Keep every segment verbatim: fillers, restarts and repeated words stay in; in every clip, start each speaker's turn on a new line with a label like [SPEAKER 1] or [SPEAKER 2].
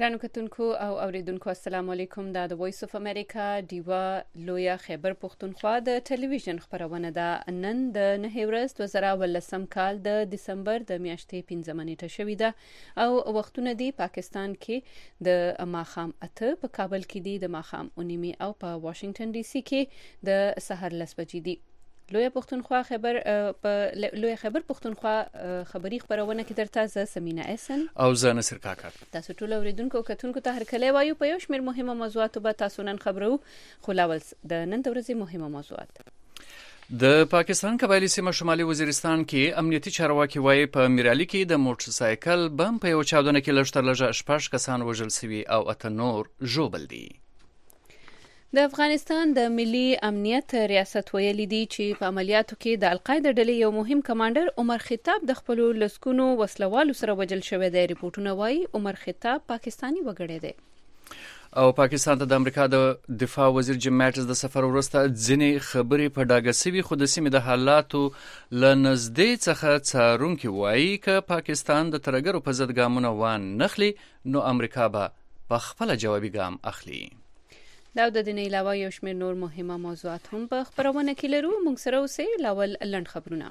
[SPEAKER 1] ګرانو کتونکو او اوریدونکو السلام علیکم. دا د وایس اف امریکا دیوا لویا خیبر پښتونخوا د ټلویزیون خبرونه ده. نن د نه ورځ دوه زره ولسم کال د دسمبر د میاشتې پنځمه نیټه شوې ده او وختونه دی پاکستان کې د ماخام اته، په کابل کې دی د ماخام اونیمي او په واشنگټن ډي سي کې د سحر لس بجې دی. لویا پښتونخوا خبر په لویا خبر پښتونخوا خبري خبرونه کې درته ز سمینه احسن
[SPEAKER 2] او زه نصر کاکا.
[SPEAKER 1] تاسو ټول اوریدونکو کتونکو ته هر کله وایو په یو شمېر مهمه موضوعات به تاسو نن خبرو. خو لاول د نن ورځې مهمه موضوعات
[SPEAKER 2] د پاکستان قبایلی سیمه شمالي وزیرستان کې امنیتي چارواکي وایي په میرالي کې د موټر سایکل بم په یو چاودنه کې لږ تر لږه شپږ کسان وژل شوي او اته نور ژوبل دي.
[SPEAKER 1] د افغانستان د ملي امنیت ریاست ویلي دی چې په عملیاتو کې د القاعده ډلې یو مهم کمانډر عمر خطاب د خپل لسکونو وسلوالو سره وژل شوی دی. ریپورتونه وایي عمر خطاب پاکستانی وګړی دی
[SPEAKER 2] او پاکستان ته د امریکا د دفاع وزیر جیم ماټس د سفر وروسته ځینې خبرې په ډاګه سوي، خو د سیمې د حالاتو له نږدې څخه څارونکي وایي که پاکستان د ترهګرو په ضد ګامونه وان نخلي نو امریکا به په خپله جوابي ګام اخلي.
[SPEAKER 1] دا د دې علاوه یو شمېر نور مهمه موضوعات هم په خبرونه کې لرو. موږ سره اوسئ. لاول لنډ خبرونه.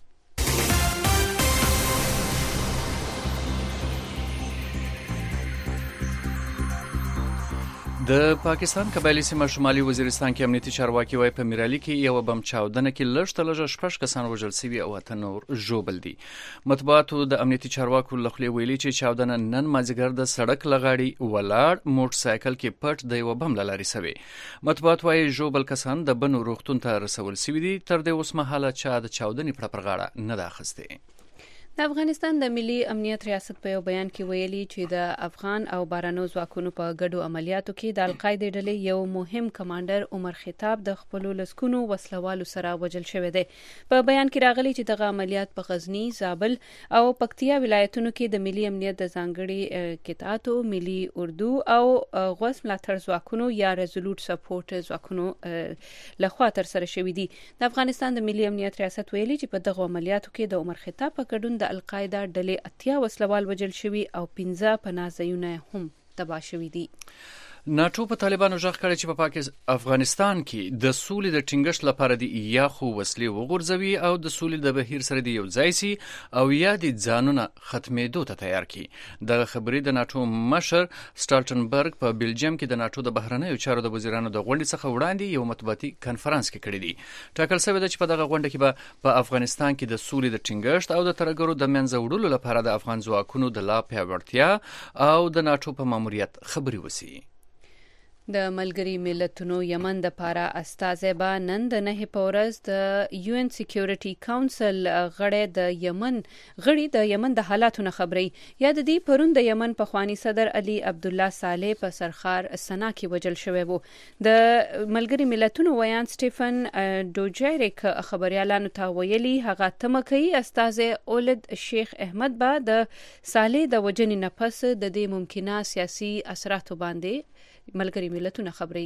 [SPEAKER 2] د پاکستان قبایلی سیمه شمالي وزیرستان کې امنیتي چارواکي وایي په میرالي کې یو بم چاودنه کې لږ تر لږه شپږ کسان وژل شوي او اته نور ژوبل دي. مطبوعاتو د امنیتي چارواکو له خولې ویلي چې چاودنه نن مازدیګر د سړک له غاړې ولاړ موټر سایکل کې پټ د یو بم له لارې شوی. مطبوعات وایي ژوبل کسان د بنو روغتون ته رسول شوي دي. تر دې اوسمهاله چا د چاودنې پړه پر غاړه نه ده اخیستې.
[SPEAKER 1] د افغانستان د ملي امنیت ریاست په یو بیان کې ویلي چې د افغان او بارانو ځواکونو په ګډو عملیاتو کې د القاعده ډلې یو مهم کمانډر عمر خطاب د خپل لسکونو وسلوالو سره وژل شوی دی. په بیان کې راغلي چې دغه عملیات په غزنی، زابل او پکتیا ولایتونو کې د ملي امنیت د ځانګړي قطعاتو، ملي اردو او غوث ملاتړ ځواکونو یا ریزولوټ سپورټ ځواکونو لخوا تر سره شوی دي. د افغانستان د ملي امنیت ریاست ویلي چې په دغه عملیاتو کې د عمر خطاب په ګډون د القاعده ډلې اتیا وسلوال وژل شوي او پنځه پناه ځایونه هم تباه شوي دي.
[SPEAKER 2] ناټو په طالبانو ژغ کړی چې په پاکستان افغانستان کې د سولې د ټینګښت لپاره د یا خو وسلې وغورځوي او د سولې د بهیر سره د یو ځای سي او یا د ځانونه ختمېدو ته تیار کړي. دغه خبرې د ناټو مشر سټالټنبرګ په بلجیم کې د ناټو د بهرنیو چارو د وزیرانو د غونډې څخه وړاندې یو مطبوعاتي کنفرانس کې کړی دی. ټاکل شوی ده چې په دغه غونډه کې به په افغانستان کې د سولې د ټینګښت او د ترهګرو د منځه وړلو لپاره د افغان ځواکونو د لا پیاوړتیا او د ناټو په ماموریت خبرې وشي.
[SPEAKER 1] د ملګري ملتونو یمن د پاره استازی به نن د نه په ورځ د یو ان سکیورټي کونسل غړي د یمن غړي د یمن د حالاتو نه خبري. یا د دې پرون د یمن په خواني صدر علي عبد الله صالح په سرخار سنا کې وژل شوی وو. د ملګري ملتونو ویان سټيفن دوجریک خبريالانو ته ویلي هغه تمکي استازی اولد شیخ احمد به د صالح د وجنې نه پس د دې ممکنه سیاسي اثراتو باندې ملګري ملتونه خبري.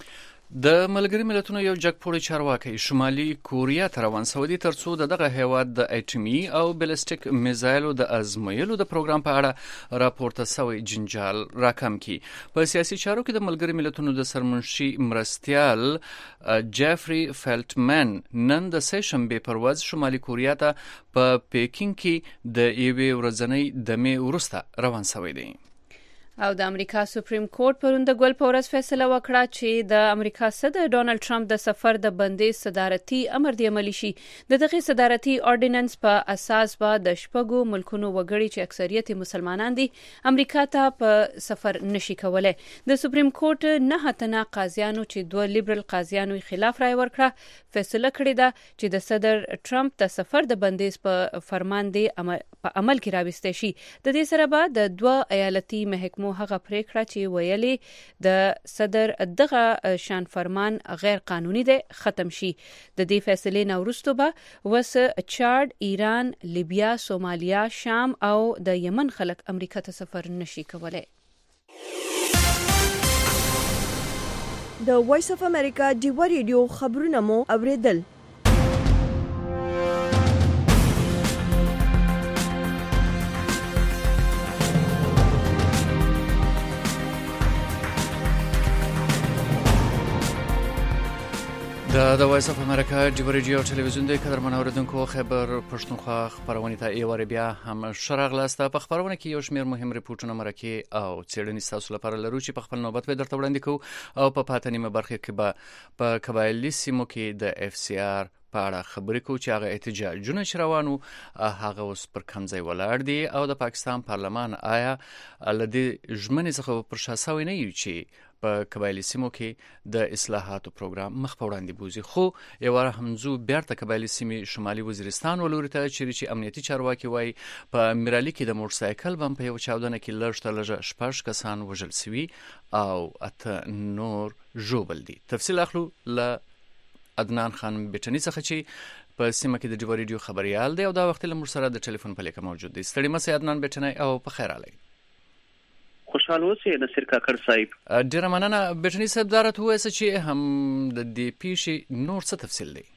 [SPEAKER 2] د ملګري ملتونو یو جګپوړی چارواکي شمالي کوریا ته روان شوی دی ترڅو دغه هیواد د اټومي او بالستیک میزایلو د ازمویلو د پروګرام په اړه راپورته شوی جنجال راکم کی. په سیاسي چارو کې د ملګري ملتونو د سرمنشي مرستيال جیفري فیلټمن نن د سشنبه پر ورځ شمالي کوریا ته په پیکینګ کې د یوې ورځنۍ دمې وروسته روان شوی دی.
[SPEAKER 1] او د امریکا سپریم کورټ پرون د ګل په ورځ فیصله وکړه چې د امریکا صدر ډونالد ټرمپ د سفر د بندیز صدارتي امر دی عملی شي. د دغه صدارتي اورډیننس په اساس به د شپږو ملکونو وګړي چې اکثریت مسلمانان دي امریکا ته په سفر نشي کولای. د سپریم کورټ نه تنه قاضیانو چې دوه لیبرل قاضیانو خلاف رائے ورکړه فیصله کړې ده چې د صدر ټرمپ د سفر د بندیز په فرمان دی په عمل کې راوستي شي. د دې سره به د دوه ایالتي محکمو هغه پریکړه چې ویلي د صدر دغه شان فرمان غیر قانوني دی ختم شي. د دې فیصلې نه وروسته به وس چاد، ایران، لیبیا، سومالیا، شام او د یمن خلک امریکا ته سفر نشي کولای.
[SPEAKER 3] د وایس اف امریکا دیوا ریډیو خبرونه مو اوریدل.
[SPEAKER 2] د وایس اف امریکا د ریډیو ټلویزیون د قدر منوردونکو خبر پښتونخوا خبرونه ته ایواره بیا هم شرغلاسته په خبرونه کې یو شمېر مهم ریپورتونه مرکه او څېړنې تاسو لپاره لرو چې په خپل نوبت به درته وړاندې کوو او په پاتې نیمه برخه کې به په قبایلي سیمو کې د اف سی آر په اړه خبرې کوو چې هغه احتجاجونه چې روانو هغه اوس پر کوم ځای ولاړ دي او د پاکستان پارلمان آیا لدې ژمنې څخه پر شا سوی نه یو چې په قبایلي سیمو کې د اصلاحاتو پروګرام مخ په وړاندې بوزي. خو یو واره همزو بیرته قبایلي سیمې شمالي وزیرستان ولوري ته چې امنیتي چارواکي وایي په میرالي کې د موټر سایکل بم په یو چاودنه کې لږ ته لږه شپږ کسان وژل شوي او اته نور ژوبل دي. تفصیل اخلو له عدنان خان بټنی څخه چې په سیمه کې د ډیو ریډیو خبريال دی او دا وخت له موږ سره د ټلیفون په لیکه موجود دی. ستړي مې عدنان بټنی او په خیر علي.
[SPEAKER 4] خوشحال اوسې نصیر کاکړ صاحب.
[SPEAKER 2] ډیره مننه بټنی صاحب دارت وایي چې هم د دې پیښې نور څه تفصیل دی.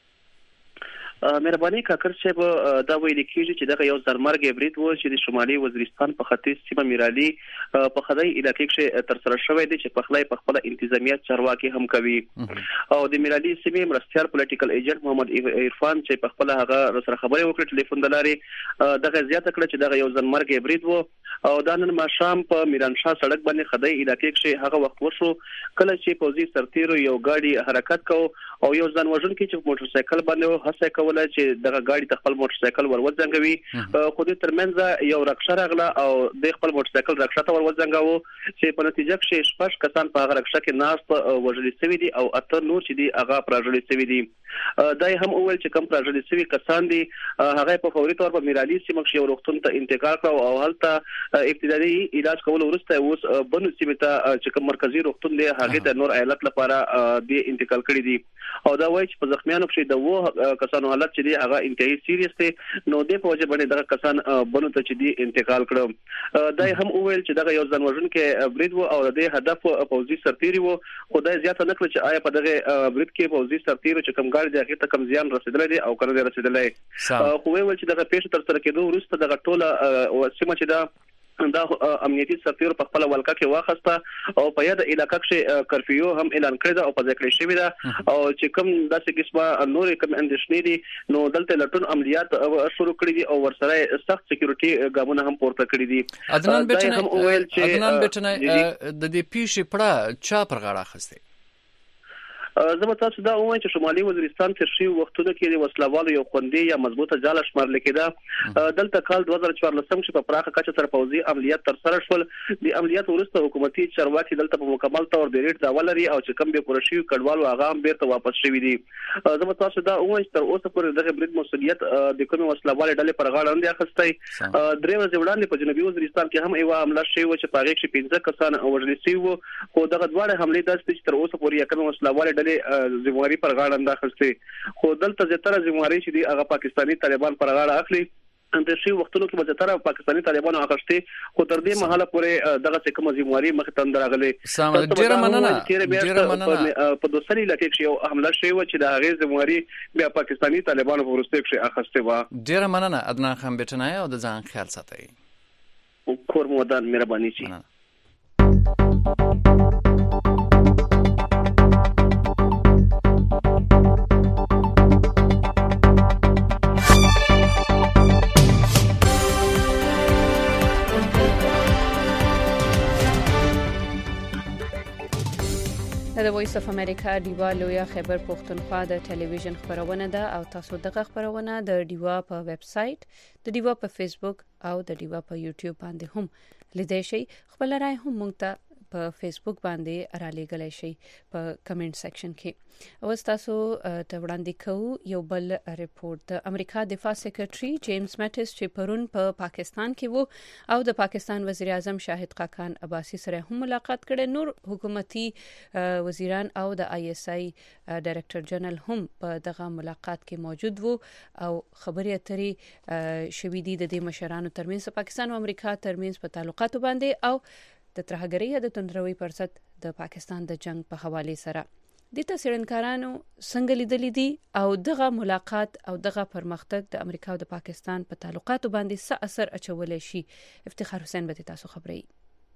[SPEAKER 4] مهرباني کاکر صاحب دا ویل کېږي چې دغه یو ځرمرګ برید و چې د شمالي وزیرستان په ختیځ سیمه میرالي په خدای علاقې کې تر سره شوی دی چې په خلای په خپل انتظامیت چارواکي هم کوي او د میرالي سیمه مرستيال پولیټیکل ایجنټ محمد عرفان چې په خپل هغه سره خبرې وکړه ټلیفون د لارې دغه زیاته کړه چې دغه یو ځرمرګ برید و او دا نن ماښام په میرانشاه سړک باندې خدای علاقې کې هغه وخت وشو کله چې پوځي سرتیرو یو گاډي حرکت کو او یو ځان وژونکي چې موټر سایکل باندې هڅه کوله چې دغه گاډي خپل موټر سایکل ور وځنګوي خو د ترمنځ یو رکشه راغله او د خپل موټر سایکل رکشه ته ور وځنګاوه چې په نتیجه کې شپږ کسان په هغه رکشه کې ناست وژل شوي دي او اته نور چې دي هغه پراژل شوي دي. دا هم اول چې کوم پراژل شوي کسان دي هغه په فوري تور په میرالي سیمه کې یو روغتون ته انتقال کړ او هلته ابتدایي علاج کول وروسته اوس بنو سیمه ته چې کوم مرکزی روغتون دی هغه د نور ایالت لپاره د انتقال کړی دي او دا وایي چې په زخمیانو کې د وو کسانو حالت چې دی هغه انتهایی سیریس دی نو د په وجه باندې دغه کسان بنو ته چې دی انتقال کړو. دا هم وویل چې دغه یو ځانوژونکو برید وو او د هدف پوځي سرتیری وو خدای زیاته نکړه چې آیا په دغه برید کې پوځي سرتیرو چې کوم ګاډي دغه ته کم زیان رسیدلی دی او کنه رسیدلی خو ویل چې دغه پیښه تر سره کېدو وروسته دغه ټوله سیمه چې دا دا امنیتي سرتیرو په خپل ولکه کې واخسته او په یاد علاقې کې کرفیو هم اعلان کړی دا او په ذکر شوی دا او چې کوم داسې قسمه نور کوم اندیشنې دي نو دلته لټون عملیات شروع کړی دي او ورسره سخت سکیورټي ګامونه هم پورته کړی دي.
[SPEAKER 2] عدنان بټنی عدنان بټنی د دې پیښې پړه چا پر غاړه اخیسته؟
[SPEAKER 4] زه به تاسو دا وایم چې شمالي وزیرستان تر شي وختونو کې د وسلوالو یو خوندې یا مضبوطه جاله شمار لیکده دلته کال دوه زره چوارلسم کې په پراخه کچه تر پوځي عملیات تر سره شول. د عملیات وروسته حکومتي چارواکي دلته په مکمل تور د ریټ دا ولري او چې کم به پرشي کډوالو هغه هم بیرته واپس شوي دي. زه به تاسو دا وایم چې تر اوسه پورې دغه برید مسؤلیت د کومې وسلوالې ډلې پر غاړه نه اخیستی. درې ورځې وړاندې په جنوبي وزیرستان کې هم یو حمله شوې و چې په هغه کې پنځه کسان وژل شوي وو خو دغه دواړه حملې داسې چې تر اوسه پورې کومه وسلوالې ذمہواری پر غاړه انداخسته خو دلته زیاتره ذمہواری چې دی هغه پاکستانی طالبان پر غاړه اخلي. د شي وختونو کې زیاتره پاکستانی طالبانو اخسته خو تر دې مهاله پورې دغه کوم ذمہواری مخ ته اندراغلي.
[SPEAKER 2] ډیره مننه ډیره مننه
[SPEAKER 4] په دوسری علاقې کې یو حمله شوی و چې د هغه ذمہواری بیا پاکستانی طالبانو په ورسته کې اخسته و.
[SPEAKER 2] ډیره مننه عدنان خان بټنی او د ځان خیال ساتئ.
[SPEAKER 4] کور مودان مهرباني شي.
[SPEAKER 1] د وایس اف امریکا ډیوا لویا خبر پښتونخوا د ټلویزیون خبرونه ده او تاسو دغه خبرونه د ډیوا په ویب سټ د ډیوا په فیسبوک او د ډیوا په یوټیوب باندې هم لیدای شئ. خپل رائے هم مونږ ته په فیسبوک باندې را لېږلی شئ په کمنټ سیکشن کې. او تاسو ته وړاندې کوو یو بل ریپورت. د امریکا دفاع سیکریټري جیمز میټس چې پرون په پا پاکستان کې وو او د پاکستان وزیر اعظم شاهد خاقان عباسي سره هم ملاقات کړي. نور حکومتي وزیران او د آی اس آی ډایرکټر جنرال هم په دغه ملاقات کې موجود وو او خبرې اترې شوې دي د دې مشرانو ترمنځ پاکستان او امریکا ترمنځ په تعلقاتو باندې او د ترهګرۍ یا د توندروي پر ضد د پاکستان د جنگ په حواله سره. د تاسیرنکارانو څنګه لیدلې دي او دغه ملاقات او دغه پرمختګ د امریکا او د پاکستان په تعلقاتو باندې څه اثر اچولای شي؟ افتخار حسین به تاسو خبري.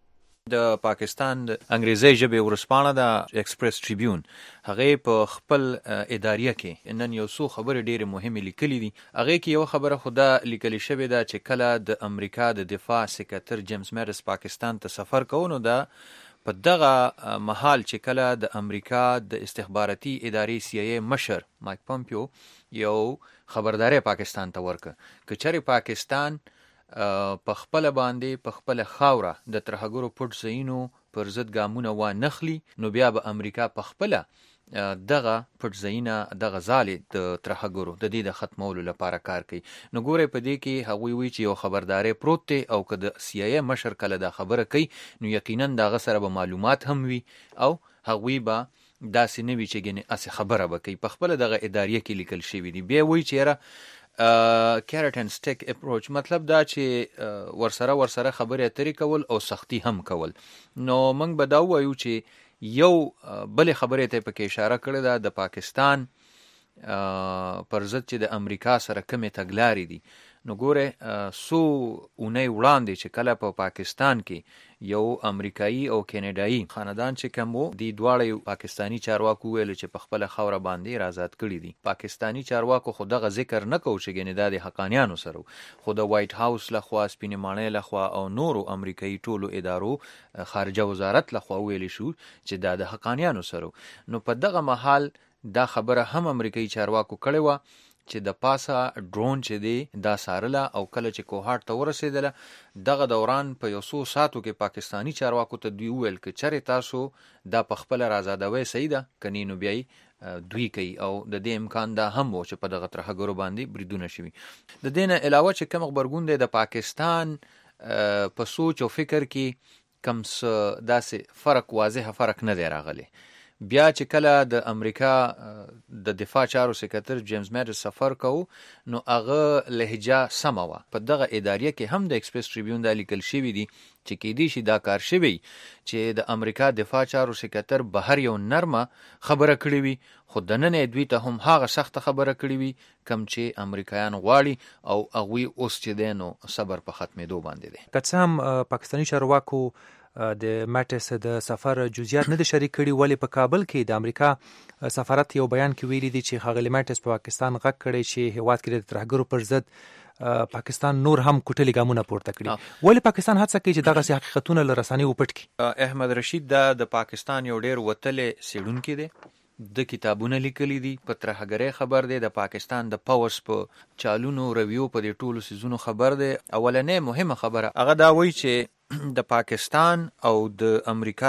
[SPEAKER 5] د پاکستان د انګریزي ژبې ورسپانه د ایکسپریس ټریبیون هغه په خپل اداریه کې نن یو څو خبرې ډېرې مهمې لیکلې دي. هغه کې یو خبره خدا لیکل شوې ده چې کله د امریکا د دفاع سکرټر جیمز میټس پاکستان ته سفر کوي نو دا په دغه محل چې کله د امریکا د استخباراتي ادارې سی ای ای مشر مایک پومپیو یو خبرداري پاکستان ته ورکړه چې چېرې پاکستان په خپل باندې په خپل خاوره د ترهګرو پټ ځایونو پر ضد ګامونه و نخلي نو بیا به امریکا په خپل دغه پټ ځایونه دغه ځالې د ترهګرو د دې د ختمولو لپاره کار کوي. نو ګوره په دې کې هغوی وایي چې یو خبرداري پروت دی او که د سی ای ای مشر کله دا خبره کوي نو یقینا دغه سره به معلومات هم وي او هغوی به داسې نه وي چې ګنې اسې خبره به کوي. په خپله دغه اداریه کې لیکل شوي دي. بیا وایي چې یاره کیرټ اینډ سټیک اپروچ مطلب دا چې ورسره ورسره خبرې اترې کول او سختی هم کول. نو موږ به دا ووایو چې یو بلې خبرې ته پکې اشاره کړې ده د پاکستان پر ضد چې د امریکا سره کمې تګلارې دي. نو ګوره څو اونۍ وړاندې چې کله په پاکستان کې یو امریکایي او کینیډایي خاندان چې کوم وو د دواړو پاکستانی چارواکو ویل چې په خپل خوره باندې آزاد کړي دي. پاکستانی چارواکو خو دغه ذکر نه کوي چې ګنې دا د حقانیانو سره خو د وایټ هاوس لخوا سپینې ماڼۍ لخوا او نورو امریکایي ټولو ادارو خارجه وزارت لخوا ویل شو چې دا د حقانیانو سره. نو په دغه محل دا خبره هم امریکایي چارواکو کړې وه چې د پاسه ډرون چې دی دا سارله او کله چې کوهاټ ته ورسېدله دغه دوران په یو څو ساعتو کې پاکستانی چارواکو ته دوی وویل که چېرې تاسو دا په خپله رازادوی صحیح ده که نه نو بیا دوی کوي او د دې امکان دا هم و چې په دغه ترهګرو باندې بریدونه شوي. د دې نه علاوه چې کوم غبرګون دی د پاکستان په سوچ او فکر کې کوم څه داسې فرق واضح فرق نه دی راغلی. بیا چې کله د امریکا د دفاع چارو سکرټر جیمز میټس سفر کوو نو هغه لهجه سمه وه. په دغه اداریه کې هم د ایکسپریس ټریبیون دا لیکل شوي دي چې کیدای شي دا کار شوی چې د امریکا دفاع چارو سکرټر بهر یو نرمه خبره کړې وي خو دننه دوی ته هم هغه سخت خبره کړې وي کم چې امریکایان غواړي او هغوی اوس چې دی نو صبر په ختمېدو باندې دی.
[SPEAKER 6] که څه هم پاکستاني چارواکو د میټس د سفر جزئیات نه دي شریک کړي ولې په کابل کې د امریکا سفارت یو بیان کې ویلي دي چې ښاغلي میټس په پاکستان غږ کړی چې هیواد کې د ترهګرو پر ضد پاکستان نور هم کوټلي ګامونه پورته کړي. ولې پاکستان هڅه کوي چې دغسې حقیقتونه له رسنیو وپټ کړي؟
[SPEAKER 5] احمد رشید دا د پاکستان یو ډېر وتلی څېړونکی دی. د کتابونه لیکلي دي په ترهګرۍ خبر دی د پاکستان د پوس په چالونو رویو په دې ټولو څیزونو خبر دی. اولنۍ مهمه خبره هغه دا وایي چې د پاکستان او د امریکا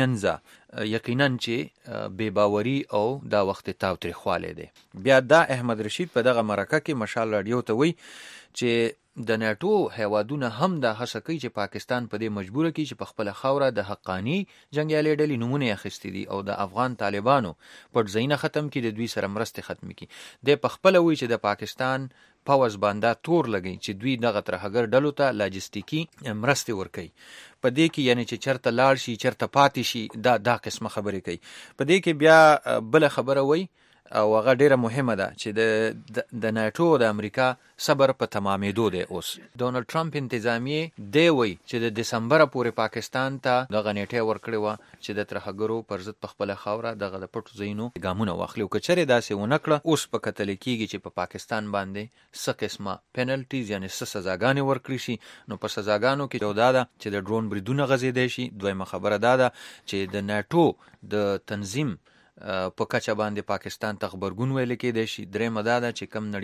[SPEAKER 5] ترمنځ یقینا چې بې باوري او دا وخت تاوتریخوالی دی. بیا دا احمد رشید په دغه مرکه کې مشال راډیو ته وایي چې د نیټو هیوادونه هم دا هڅه کوي چې پاکستان په دې مجبوره کړي چې په خپله خاوره د حقاني جنګیالي ډلې نومونه یې اخیستي دي او د افغان طالبانو پټ ځایونه ختم کړي د دوی سره مرستې ختمې کړي. دی په خپله وایي چې د پاکستان پوز باندې تور لګي چې دوی دغه ترهګر ډلو ته لاجستیکي مرستې ورکوي. په دې کې یعنی چې چرته لاړ شي چرته پاتې شي دا دا قسمه خبرې کوي. په دې کې بیا بله خبره وایي او هغه ډیره مهمه ده چې د د ناتو د امریکا صبر په تمامېدو دی. اوس ډونالد ټرمپ انتظامیه دی وایي چې د دسمبر پورې پاکستان ته دغه نیټه ورکړې وه چې د ترهګرو پر ضد په خپله خاوره دغه د پټو ځایونو ګامونه واخلي او که چېرې داسې ونه کړه اوس په کتلی کېږي چې په پاکستان باندې څه قسمه پینلټیز یعنې څه سزاګانې ورکړي شي. نو په سزاګانو کې یو دا ده چې د ډرون بریدونه غځېدی شي. دویمه خبره دا ده چې د ناتو د تنظیم په کچه باندې پاکستان ته غبرګون ویل کېدی شي. درېیمه دا ده چې کم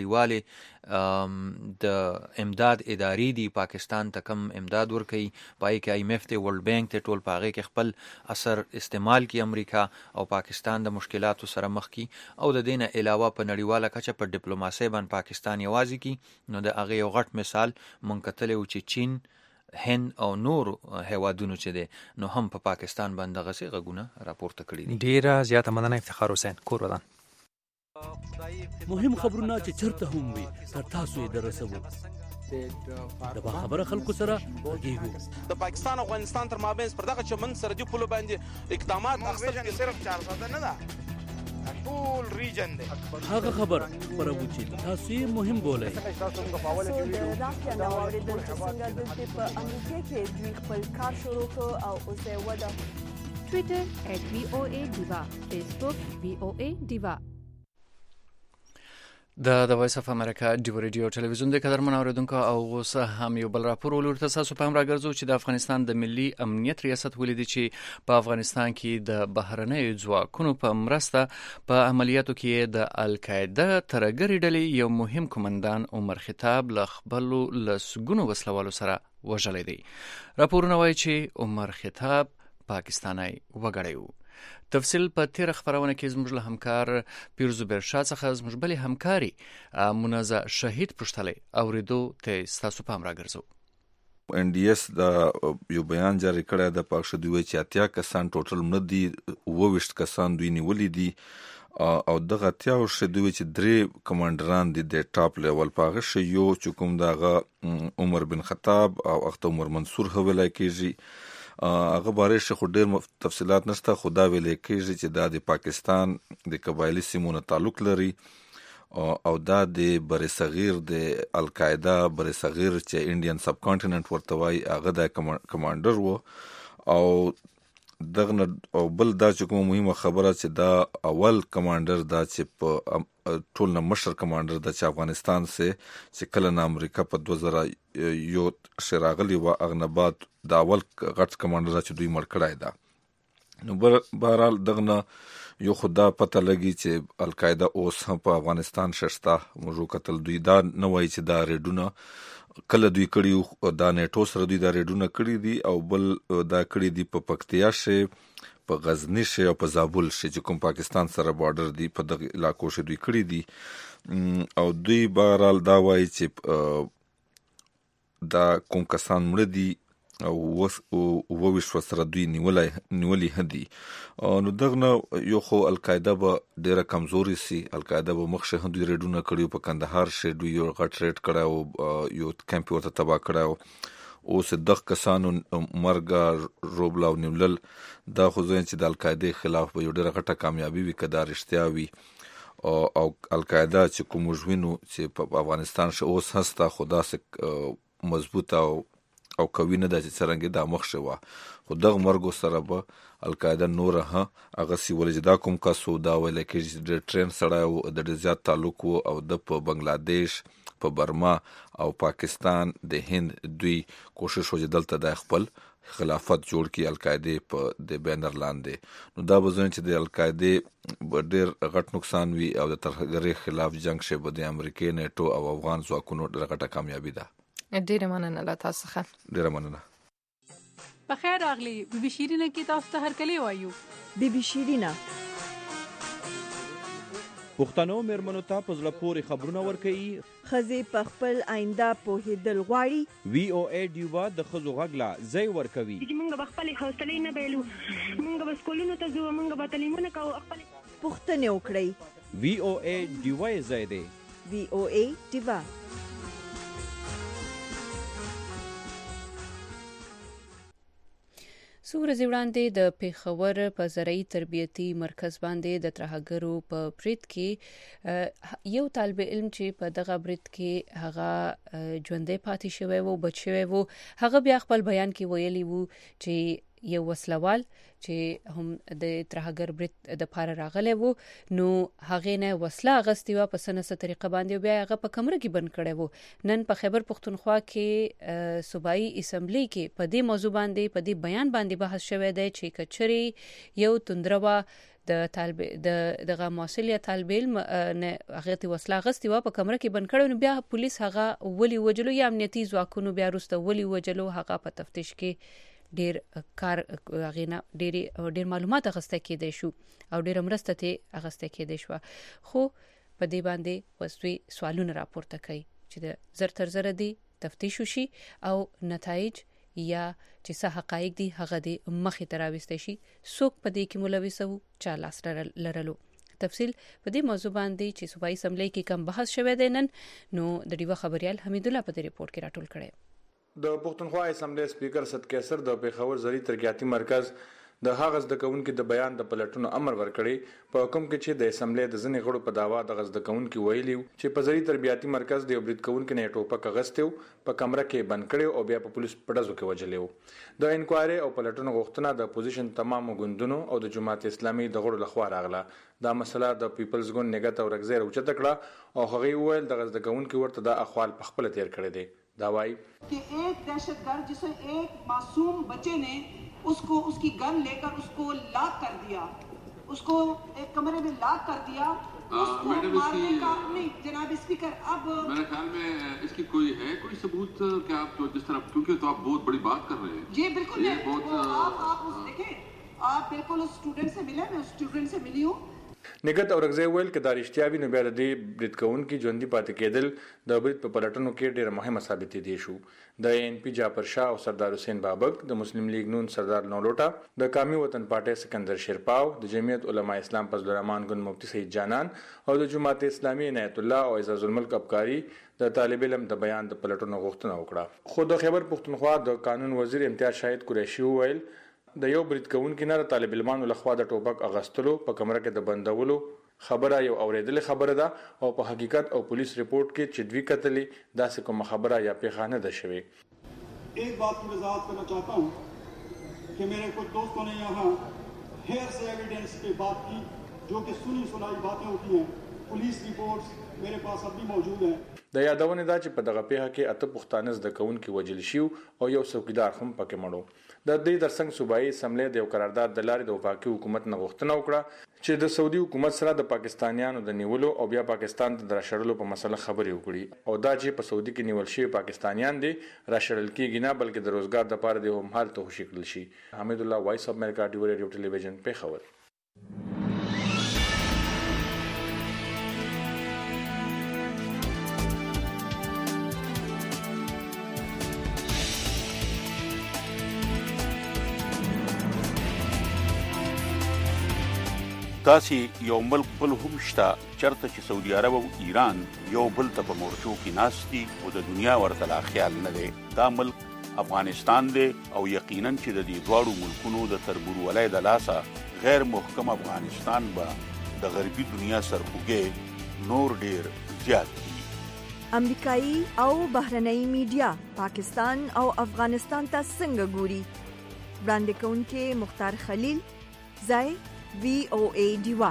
[SPEAKER 5] نړیوالې د امداد ادارې دي پاکستان ته کم امداد ورکوي پای کې آی ایم ایف ته ورلډ بینک ته ټول په هغې کې خپل اثر استعمال کړي امریکا او پاکستان د مشکلاتو سره مخ کړي او د دې نه علاوه په نړیواله کچه په ډیپلوماسۍ باندې پاکستان یوازې کړي. نو د هغې یو غټ مثال مونږ کتلی و چې چین هند او نور هیوادونو چې دی نو هم په پا پاکستان باندې دغسې غږونه راپورته کړي دي.
[SPEAKER 6] ډیره زیاته مننه افتخار حسین کور ودان.
[SPEAKER 7] مهم خبرونه چې چرته هم وي تر تاسو یې درسوو د باخبره خلکو سره غږیږو.
[SPEAKER 8] د پاکستان او افغانستان تر مابین پر دغه چمن سرحدي پولو باندې اقدامات اخیستل صرف چار ساده نه ده ټول ریجن دی
[SPEAKER 7] هغه خبر خبرو چې تاسو یې مهم بولئ.
[SPEAKER 3] سو د رافیا نو اوریدل چې څنګه د په امریکا کې دوی خپل کار شروع کړ او اوس یې ودا
[SPEAKER 1] ټوئیټر ایٹ وی او ای دیوا، فیسبوک وی او ای دیوا.
[SPEAKER 2] د د وایس اف امریکا ډیو ریډیو ټلویزیون د قدرمن اوریدونکو او اوس هم یو بل راپور ولور تاسو په هم راګرځو چې د افغانستان د ملي امنیت ریاست ولیدي چې په افغانستان کې د بهرنیو ځواکونو په مرسته په عملیاتو کې د القاعده ترګری ډلې یو مهم کمانډان عمر خطاب له خپل لسګونو وسلوالو سره وژلې دي. راپورونه وایي چې عمر خطاب پاکستاني وګړی و. تفصیل په تیر خبرونه کې زموږ له همکار پیرزو برشا څخه زموږ بلې همکاري منازع شهید پښتلې اوریدو ته تاسو پام راګرځو.
[SPEAKER 9] ان ډي اس دا یو بیان جاری کړی د پاک شو دوی چې اتیا کسان ټوټل نه دي وويشت کسان دوی نیولې دي او دغه اتیا او ش دوی چې درې کمانډران دي د ټاپ لیول پاغه ش یو چې کوم دغه عمر بن خطاب او اخت عمر منصور حواله کیږي. هغه باره شي خو ډېر تفصيلات نشته، خدا ویلې کېږي چې دا د پاکستان د قبایلی سیمونو تعلق لري او دا د بر صغیر د القاعده بر صغیر چې انډین سب کانټیننټ ورته وایي هغه د کمانډر وو. او دغه او بل دا چې کومه مهمه خبره چې دا اول کمانډر دا چې په ټول نه مشر کمانډر د افغانستان سه چې کله نه امریکا په دوه زره یو شراغلی و اغنبات دا اول غټ کمانډر چې دوی مړ کړای دا. نو بهرحال دغه یو خدا پته لګي چې القاعده اوس هم په افغانستان ششته موږ قتل دوی دا نه وایي چې دا ریډونه کله دوی کړي دا نیټو سره دوی دا ریډونه کړي دي او بل دا کړي دي په پکتیا شه په غزنی شه او په زابل شه چې کوم پاکستان سره بارډر دی په دغه علاقو شه دوی کړي دي او دوی بهرحال دا وایي چې دا کوم کسان مړه دي او وویش سره دوی نیولې نیولې هدي. نو دغه یو خو القاعده به ډیره کمزوري سي، القاعده به مخشه هم دوی ریډونه کړي په کندهار شه دوی یو غټ ریډ کړه او یو کیمپ ورته تبا کړه او صدق کسانو مرګ روبلا او نیولل دا خو ځین چې د القاعده خلاف به یو ډیره غټه کامیابی وي کدا رښتیا وي او القاعده چې کوم ژوینو چې په افغانستان شه اوس هستا خدا سه مضبوط او او کوي نه د څرنګه د مخ شوا خو دغه مرګ سره به القاعده نور ها هغه سی ولې دا کوم کا سودا ولې کې د ټرین سره او د زیات تعلق او د په بنگلاديش په برما او پاکستان د هند دوی کوشش وکړي دلته د خپل خلافت جوړ کی القاعده په د بینر لاندې. نو دا بزن چې د القاعده ډېر غټ نقصان وی او د ترهګری خلاف جنگ شه بده امریکای نیټو او افغان ځواکونو ډېر غټه کامیابی ده.
[SPEAKER 10] ډیره مننه له تاسو څخه.
[SPEAKER 9] ډیره مننه.
[SPEAKER 11] بخیر راغلی بي بي شیرینه کې تاسو ته هرکلی وایو.
[SPEAKER 3] بي بي شیرینه
[SPEAKER 12] پښتنو مېرمنو ته په زړه پورې خبرونه ورکوي،
[SPEAKER 3] ښځې په خپل آینده پوهېدل غواړي.
[SPEAKER 12] وی او ای ډیوا د ښځو غږ لا ځای ورکوي.
[SPEAKER 13] موږ به خپلې حوصلې نه بایلو، موږ به سکولونو ته ځو، موږ به تعلیمونه کوو، خپلې
[SPEAKER 3] پوښتنې وکړئ.
[SPEAKER 12] وی او ای ډیوا یې ځای دی.
[SPEAKER 3] وی او ای ډیوا.
[SPEAKER 1] څو ورځې وړاندې د پیښور په زرعي تربیتي مرکز باندې د ترهګرو په برید کې یو طالب علم چې په دغه برید کې هغه ژوندې پاتې شوی وو بچ شوی وو هغه بیا خپل بیان کې ویلي وو چې یو وسلوال چې هم د ترهګر برید د پاره راغلی وو نو هغه نه وسله غستې و په سنسه طریقه باندې بیا هغه په کمره کې بند کړی وو. نن په خیبر پښتونخوا کې صوبایي اسمبلی کې په دې موضوع باندې په دې بیان باندې بحث شوی دی چې کچري یو تندروا د طالب د دغه موصلیه طالب علم نه هغه ته وسله غستې و په کمره کې بند کړو نو بیا پولیس هغه ولي وجلو یا امنیتي ځواکونو بیا وروسته ولي وجلو هغه په تفتیش کې ډیر کار غینا ډیر ډیر معلومات غسته کېدای شو او ډیر مرسته ته غسته کېدای شو خو په دې باندې وسوي سوالونه راپورته کوي چې د زر تر زر دي تفتیش وشي او نتایج یا چې څه حقایق دي هغه دي مخې ته راوستي شي څوک په دې کې ملوث وو چا لاس لرلو. تفصیل په دې موضوع باندې چې صوبایي اسمبلی کې کم بحث شوه دی نن نو د ډیوه خبريال حمید الله په دې ریپورت کې راټول کړي.
[SPEAKER 14] د پښتونخوا اسمبلی سپیکر صد کیسر د پیښور زری ترقیاتی مرکز
[SPEAKER 8] د هغه زده کوونکو د بیان د پلټونو امر ورکړي په حکم کې چې د اسمبلی د ځنې غړو په داوا د زده کوونکو ویلي چې په ځری تربیاتي مرکز د یو بریدکوونکو نه ټوپک غستیو په کمره کې بند کړي او بیا په پولیس پړځو کې وجلیو د انکوایري او پلټونو غوښتنه د اپوزیشن تمامو ګوندونو او د جماعت اسلامي د غړو لخوا راغله. دا مسله د پیپلز ګوند نګت او رګزیر او چته کړه او هغه ویل د زده کوونکو ورته د اخوال په خپل تیر کړی دی. دا وايي
[SPEAKER 14] कि एक दहशतगर्द जिसे एक मासूम बच्चे ने उसको उसकी गन लेकर उसको लॉक कर दिया, उसको एक कमरे में लॉक कर दिया, उसको मारने का नहीं जनाब स्पीकर. अब
[SPEAKER 15] मेरे ख्याल में इसकी कोई है कोई सबूत क्या आप जो जिस तरह, क्योंकि तो आप बहुत बड़ी बात कर रहे हैं.
[SPEAKER 14] जी बिल्कुल, बहुत आप आप उस देखें आप बिल्कुल उस स्टूडेंट से मिले, मैं उस स्टूडेंट से मिली हूँ.
[SPEAKER 8] نګت او رغزی ویل کې دا رښتیا وي نو بیا د دې برید کوونکي ژوندي پاتې کېدل د برید په پلټنو کې ډېر مهمه ثابت دي شو. د ان پی جعفر شاه او سردار حسین بابک، د مسلم لیگ نون سردار نولوټا، د قومي وطن پارټي سکندر شیرپاو، د جمعیت علماء اسلام فضل الرحمن ګوند مفتی سید جانان او د جماعت اسلامي عنایت الله او اعزاز الملک ابکاری د طالب علم د بیان د پلټنو غوښتنه وکړه. خو د خیبر پښتونخوا د قانون وزیر امتیاز شاهد قریشي ویل د یو برید کوونکي نه طالب علمانو لخوا د ټوپک اغستلو په کمره کې د بندولو خبره یو اوریدل خبره ده او په حقیقت او پولیس ریپورت کې چې دوی کتلې داسې کوم خبره یا پیښه نه ده شوې.
[SPEAKER 16] एक बात की वजाहत करना चाहता हूँ कि मेरे कुछ दोस्तों ने यहाँ हेयर से एविडेंस पे बात की, जो कि सुनी सुनाई बातें होती हैं. पुलिस रिपोर्ट्स मेरे पास अब भी मौजूद हैं.
[SPEAKER 8] د یادونه ده چې په دغه پیښه کې اته پښتانه زده کوونکي وژل شو او یو څوکیدار هم پکې مړو. د دې ترڅنګ صوبایي اسمبلی د یو قرارداد د لارې د وفاقي حکومت نه غوښتنه وکړه چې د سعودي حکومت سره د پاکستانیانو د نیولو او بیا پاکستان ته راشړلو په مسله خبرې وکړي او دا چې په سعودي کې نیول شوی پاکستانیان دي راشړل کېږي نه بلکې د روزګار د لپاره د هم حال ته وشکل شي. حمید الله وایس اف امریکا ډیو ریډیو ټلویزیون په خبر.
[SPEAKER 17] تاسې یو ملک بل هم شته چرته چې سعودي عرب او ایران یو بل ته په مورچو کې ناست دي او د دنیا ورته لا خیال نه دی. دا ملک افغانستان دی او یقینا چې د دې دواړو ملکونو د تربورولۍ د لاسه غیر محکم افغانستان به د غربي دنیا سرخوږی نور ډیر زیات دي.
[SPEAKER 18] امریکایي او بهرنۍ میډیا پاکستان او افغانستان ته څنګه ګوري؟ وړاندې کوونکي مختار خلیل، ځای وی او ای ډیوا.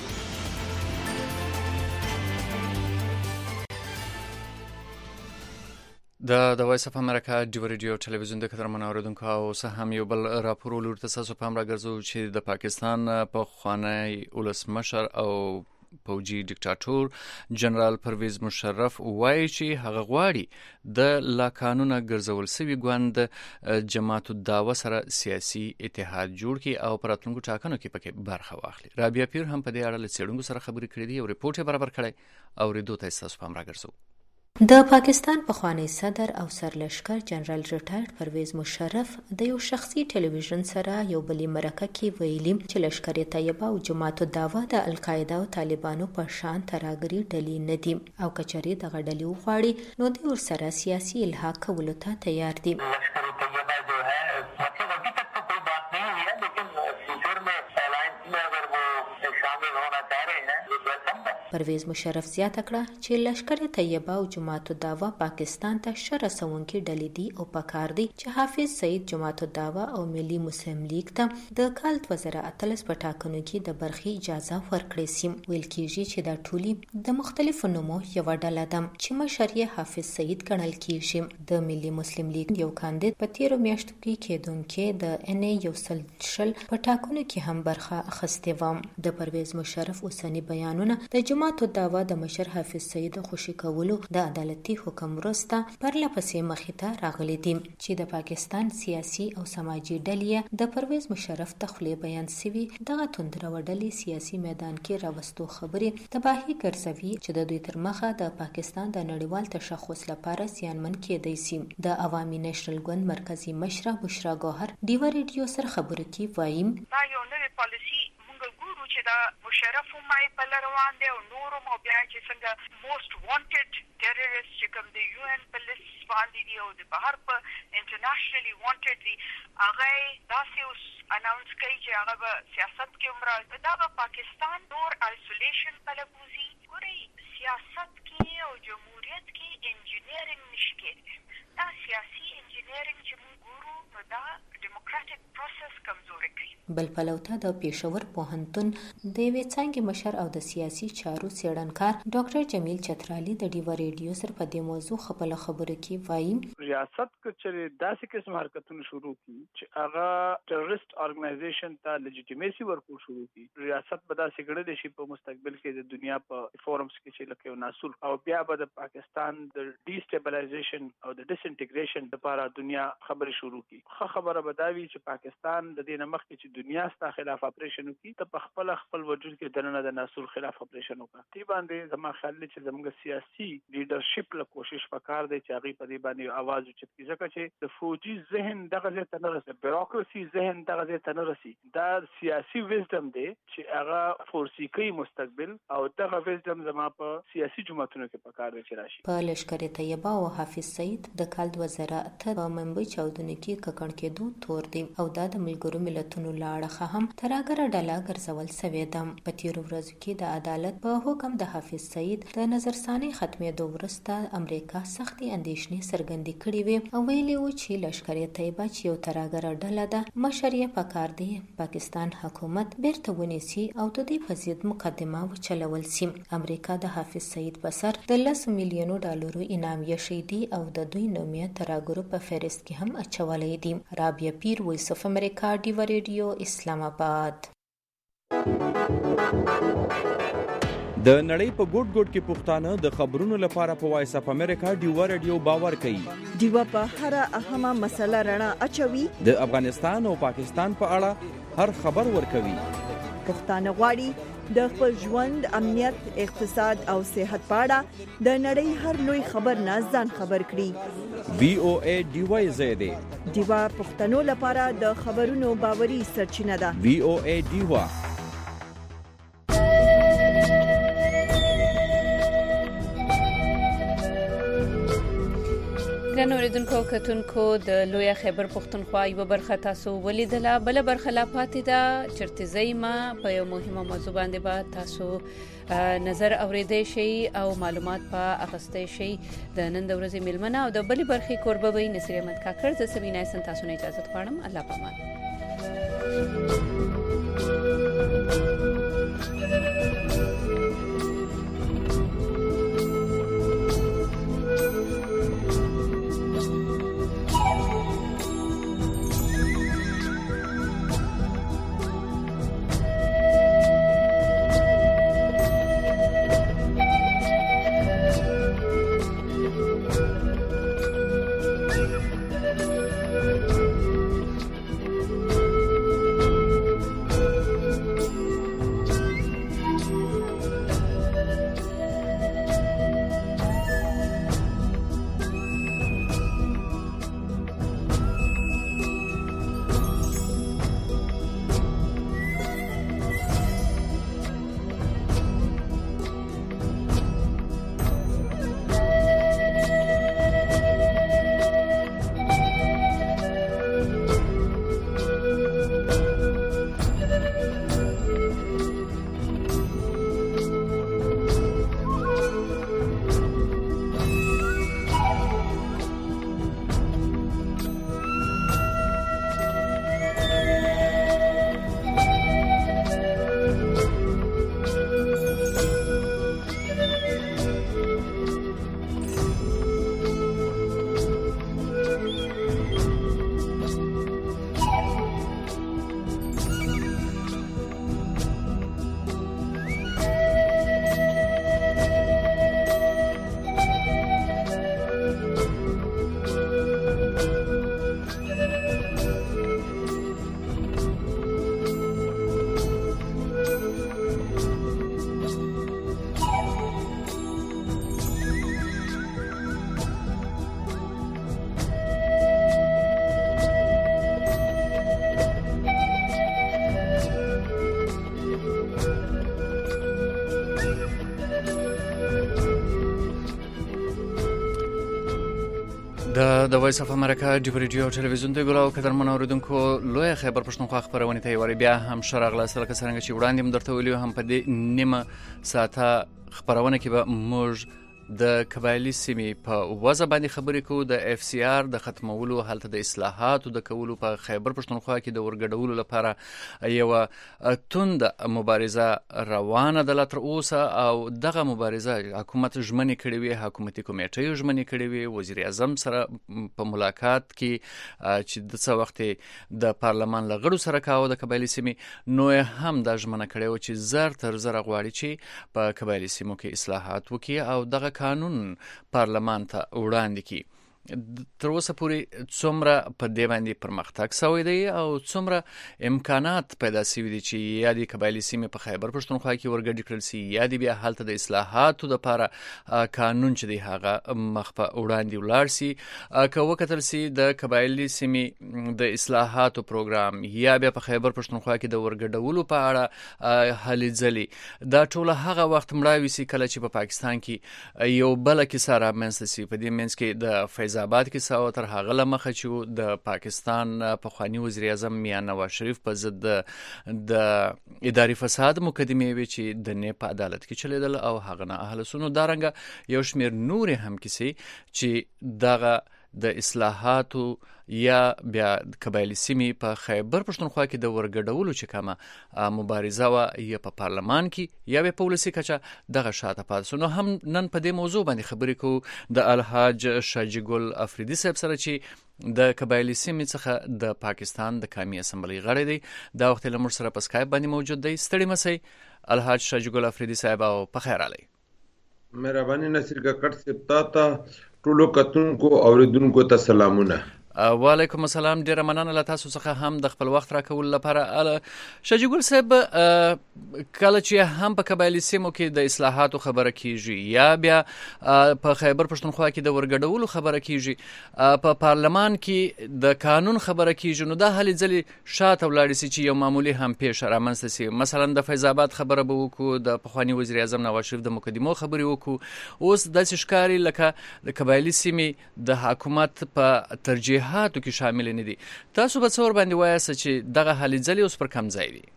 [SPEAKER 2] د د وایس اف امریکا ډیو ریډیو ټلویزیون د کتر منوردونکو او سه هم یو بل راپور ولور تاسو په امر ګرځو چې د پاکستان په خوانی ولسمشر او پوجي ډیکټاتور جنرال پرویز مشرف وایي چې هغه غواړي د لا قانونه ګرځول سوي ګوند جماعت الدعوه سره سیاسي اتحاد جوړ کړي او پر راتلونکو ټاکنو کې پکې برخه واخلي. رابعه پیر هم په دې اړه له څېړونکو سره خبرې کړې دي او ریپورت یې برابر کړی او ریډو ته تاسو په امر ګرځو.
[SPEAKER 19] د پاکستان پخوانی صدر او سرلشکر جنرال ریټایرډ پرویز مشرف د یو شخصي ټلویزیون سره یو بلې مرکه کې ویلي چې لشکر طیبه او جماعت الدعوه د القاعده او طالبانو په شان تراګری ډلې نه دي او کچري دغه ډلې وغواړي نو د ورسره سیاسي الحاق کولو ته تیار دي.
[SPEAKER 20] لشکر طیبه جو ہے مطلب ابھی تک تو کوئی بات نہیں ہوئی ہے لیکن فیوچر میں الائنس میں اگر وہ شامل ہونا چاہ رہے ہیں تو ویلکم ہے.
[SPEAKER 19] پرویز مشرف زیاته کړه چې لشکر طیبه او جماعت الدعوه پاکستان ته شر رسونکي ډلې دي او پکار دي چې حافظ سعید جماعت الدعوه او ملي مسلم لیگ ته د کال دوه زره اتلس په ټاکنو کې د برخې اجازه ورکړې سي. ویل کېږي چې دا ټولي د مختلفو نومو یو ډله ده چې مشر یې حافظ سعید ګڼل کېږي. د ملي مسلم لیگ یو کاندید په تیرو میاشتو کې کېدونکې د ان ای یو سل شل په ټاکنو کې هم برخه اخیستې وه. د پرویز مشرف اوسنی بیانونه د جماعت الدعوه د مشر حافظ سعید خوشي کولو د عدالتي حکم وروسته پرله پسې مخې ته راغلي دي چې د پاکستان سیاسي او سماجي ډلې د پرویز مشرف تخلیه بیان سوي دغه توندره ډلې سیاسي میدان کې راوستو خبرې تباهي ګرځوي چې د دوی تر مخه د پاکستان د نړیوال تشخص لپاره زیانمن کېدای شي. د عوامي نېشنل ګوند مرکزی مشره بشرا ګوهر ډیو ریډیو سره خبرې کوي. وایم
[SPEAKER 21] دا یو نوې پالیسي موږ ګورو چې دا مشرف مای په روان دی او نور مو بیا چې څنګه موست وانټډ ټیرریست چې کوم دی یو ان په لیست باندې دی او د بهر په انټرنیشنلی وانټډ دی هغه داسې اوس اناونس کوي چې هغه به سیاست کې عمره دا به پاکستان نور آیسولیشن په لګوزي ګوري سیاست کې او جمهوریت کې انجینیرینګ نشکې دا سیاسي انجینیرینګ چې موږ ګورو نو دا ډیموکراټیک پروسس کمزوري کوي.
[SPEAKER 19] بل پلوته د پېښور پوهنتون د یوې څانګې مشر او د سیاسي چارو څېړنکار ډاکټر جمیل چترالي د ډیوا ریډیو سره په دې موضوع خپل خبرو کې وایي
[SPEAKER 22] ریاست کچې داسې قسم حرکتونه شروع کړي چې هغه ټیرریست ارګنایزیشن ته لیجیټیمیسي ورکول شروع کړي ریاست به داسې ګڼل شي په مستقبل کې د دنیا په فورمز کې چې لکه یو ناسول او بیا به د پاکستان د ډیسټیبلایزیشن او د ډیس انټیګریشن لپاره دنیا خبرې شروع کړي خو خبره به دا وي چې پاکستان د دې نه مخکې چې دنیا ستا خلاف اپریشن وکړي ته په خپل خپل وجود کې دننه د ناسول خلاف اپریشن وکړي تی باندې زما خیال دی چې زموږ سیاسي لیډرشپ له کوشش وکړ دی چې هغه په دې باندې आवाज اوچت کړي ځکه چې د فوجي ذهن دغه ځای ته نه رسي بیروکراسي ذهن دغه ځای ته نه رسي دا سیاسي وزډم دی چې هغه فورسي کوي مستقبل او دغه وزډم زما په سیاسي جماعتونو کې پکار دی چې راشي.
[SPEAKER 19] په لشکر طیبه او حافظ سعید د کال دوه زره اته په منبع چاودنه کې ککړ کېدو تور دی او دا د ملګرو ملتونو لاړه هم تراګره ډله ګرځول سوې ده. په تیرو ورځو کې د عدالت په حکم د حافظ سعید د نظرثاني ختمېدو وروسته امریکا سختي اندېښنې څرګندې کړې وې او ویلي و چې لشکر طیبه چې یو تراګره ډله ده مشر یې پکار دی پاکستان حکومت بیرته ونیسي او د دې په ضد مقدمه وچلول سي. امریکا د حافظ سعید په سر د لس میلیونو ډالرو انعام یې شیدي او د دوی نومي تراګرو په فهرست کې هم اچولې دي. رابعه پیر وایس اف امریکا ډیوا ریډیو اسلام آباد.
[SPEAKER 12] د نړۍ په ګوټ ګوټ کې پښتانه د خبرونو لپاره په وایس اف امریکا ډیوا ریډیو باور کوي.
[SPEAKER 18] ډیوا په هر اهمه مسله رڼا اچوي.
[SPEAKER 12] د افغانستان او پاکستان په اړه هر خبر ورکوي.
[SPEAKER 18] پښتانه غواړي د خپل ژوند امنیت اقتصاد او صحت په اړه د نړۍ هر لوی خبر نه ځان خبر کړي.
[SPEAKER 12] وی او ای ډیوا زیاده
[SPEAKER 18] ډیوا پښتنو لپاره د خبرونو باوري سرچینه ده.
[SPEAKER 12] وی او ای ډیوا.
[SPEAKER 1] ګران اوریدونکو کتونکو د لوی خیبر پښتونخوا یو برخه تاسو ولیدله بل برخه لا پاتې ده چرته زېما په یو مهمه موضوع باندې به تاسو نظر اوریدئ شي او معلومات په اخستئ شي د نن د ورځې میلمنه او د بلې برخې کوربوي نصیر احمد کاکړ ز سبینه سن تاسو نه اجازه غواړم الله پامان.
[SPEAKER 2] د د وایس اف امریکا د ریډیو ټلویزیون د ګلو قدرمن اوریدونکو لوی خبر پښتونخوا خبرونه ته وری بیا هم شرغله سره څنګه چې وړاندې مدرته ویلو هم په دې نیمه ساعته خبرونه کې به موږ د قبایلی سیمې په وځه باندې خبرې کوو د اف سی آر د ختمولو حالت د اصلاحات او د کولو په خیبر پښتونخوا کې د ورګډولو لپاره یو توند مبارزه روانه ده تر اوسه او دغه مبارزه حکومت ژمنې کړې وي حکومتي کمیټې ژمنې کړې وي وزیر اعظم سره په ملاقات کې چې د څه وخت د پارلمان لغړو سره کاوه د قبایلی سیمې نو هم د ژمنه کړې و چې زر تر زر غواړي چې په قبایلی سیمو کې اصلاحات وکړي او دغه قانون پارلمان ته وړاندې کړي. تر اوسه پورې څومره په دې باندې پرمختګ شوی دی او څومره امکانات پیدا شوي دي چې یا د قبایلی سیمې په خیبر پښتونخوا کې ورګډې کړل شي یا د بیا حالت د اصلاحاتو لپاره قانون چې دی هغه مخ په وړاندې ولاړ شي. که وکتل شي د قبایلی سیمې د اصلاحاتو پروګرام یا بیا په خیبر پښتونخوا کې د ورګډولو په اړه هلې ځلې دا ټول هغه وخت مړاوي شي کله چې په پا پاکستان کې یو بل کیسه رامنځته شي. په دې منځ کې د فیض آباد کې ساو تر هغه لمخه چې د پاکستان پخوانی وزیر اعظم میاں نواز شریف په ضد د اداري فساد مقدمه وی چې د نه په عدالت کې چلیدل او هغه نه اهل سنو دارنګ یو شمیر نور هم کیسي چې دغه د اصلاحاتو یا بیا قبایلی سیمې په خیبر پښتونخوا کې د ورګډولو چې کومه مبارزه وا یا په پارلمان کې یا په پولیسي کچه دغه شاته پاتې نو هم نن په دې موضوع باندې خبرې کوو د الحاج شاجي ګل افریدي صاحب سره چې د قبایلی سیمې څخه د پاکستان د قومي اسمبلی غړی دی. دا وخت له موږ سره په اسکایپ باندې موجود دی. ستړي مسئ الحاج شاجي ګل افریدي صاحب او په خیر علي.
[SPEAKER 4] مهرباني نصیر ککړ صاحب ته ټولو کتونکو اوریدونکو ته سلامونه.
[SPEAKER 2] وعلیکم السلام. ډیره مننه له تاسو څخه هم د خپل وخت راکول لپاره. شاجي ګل صاحب کله چې هم په قبایلی سیمو کې د اصلاحاتو خبره کیږي یا بیا په خیبر پښتونخوا کې د ورګډولو خبره کیږي په پارلمان کې د قانون خبره کیږي نو دا هلې ځلې شاته ولاړ شي چې یو معمولی هم پیښه رامنځته شي. مثلا د فیض آباد خبره به وکړو د پخوانی وزیر اعظم نواز شریف د مقدمو خبرې وکړو. اوس داسې ښکاري لکه د قبایلی سیمې د حکومت په ترجیح هاتو کې شامل نه دي. تاسو به څور باندې وایاست چې دغه هلې ځلې اوس پر کم ځای دي؟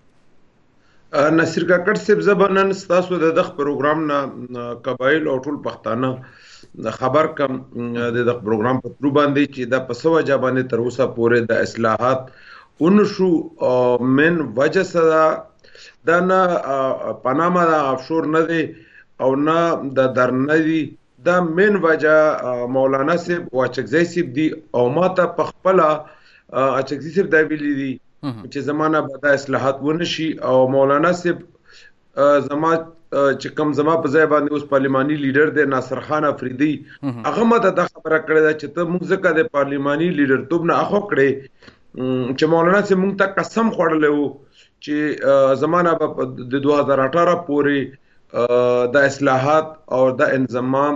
[SPEAKER 4] نصیر کاکړ صاحب زبنن تاسو د دغه پروګرام نه قبایل او ټول پښتانه خبر کم د دغه پروګرام په تر باندې چې د پسو جوابانه تر اوسه پورې د اصلاحات اونشو من وجه سره دا نه پاناما د افشور نه دی او نه د درنوي دا من وجه مولانا صاحب او اچکزی صاحب دی او ماته پخپلا اچکزی صاحب دا ویلي دي چې زمانہ به د اصلاحات ونشي او مولانا صاحب زما چې کوم زما په ځای باندې اوس پارلماني لیډر دی ناصر خان افریدي هغه ماته دا خبره کړې ده چې ته موږ ځکه د پارلماني لیډر توب نه اخو کړې چې مولانا صاحب موږ ته قسم خوړلې وو چې زمانہ به د دوه هزار اټھارہ پورې د اصلاحات او د انضمام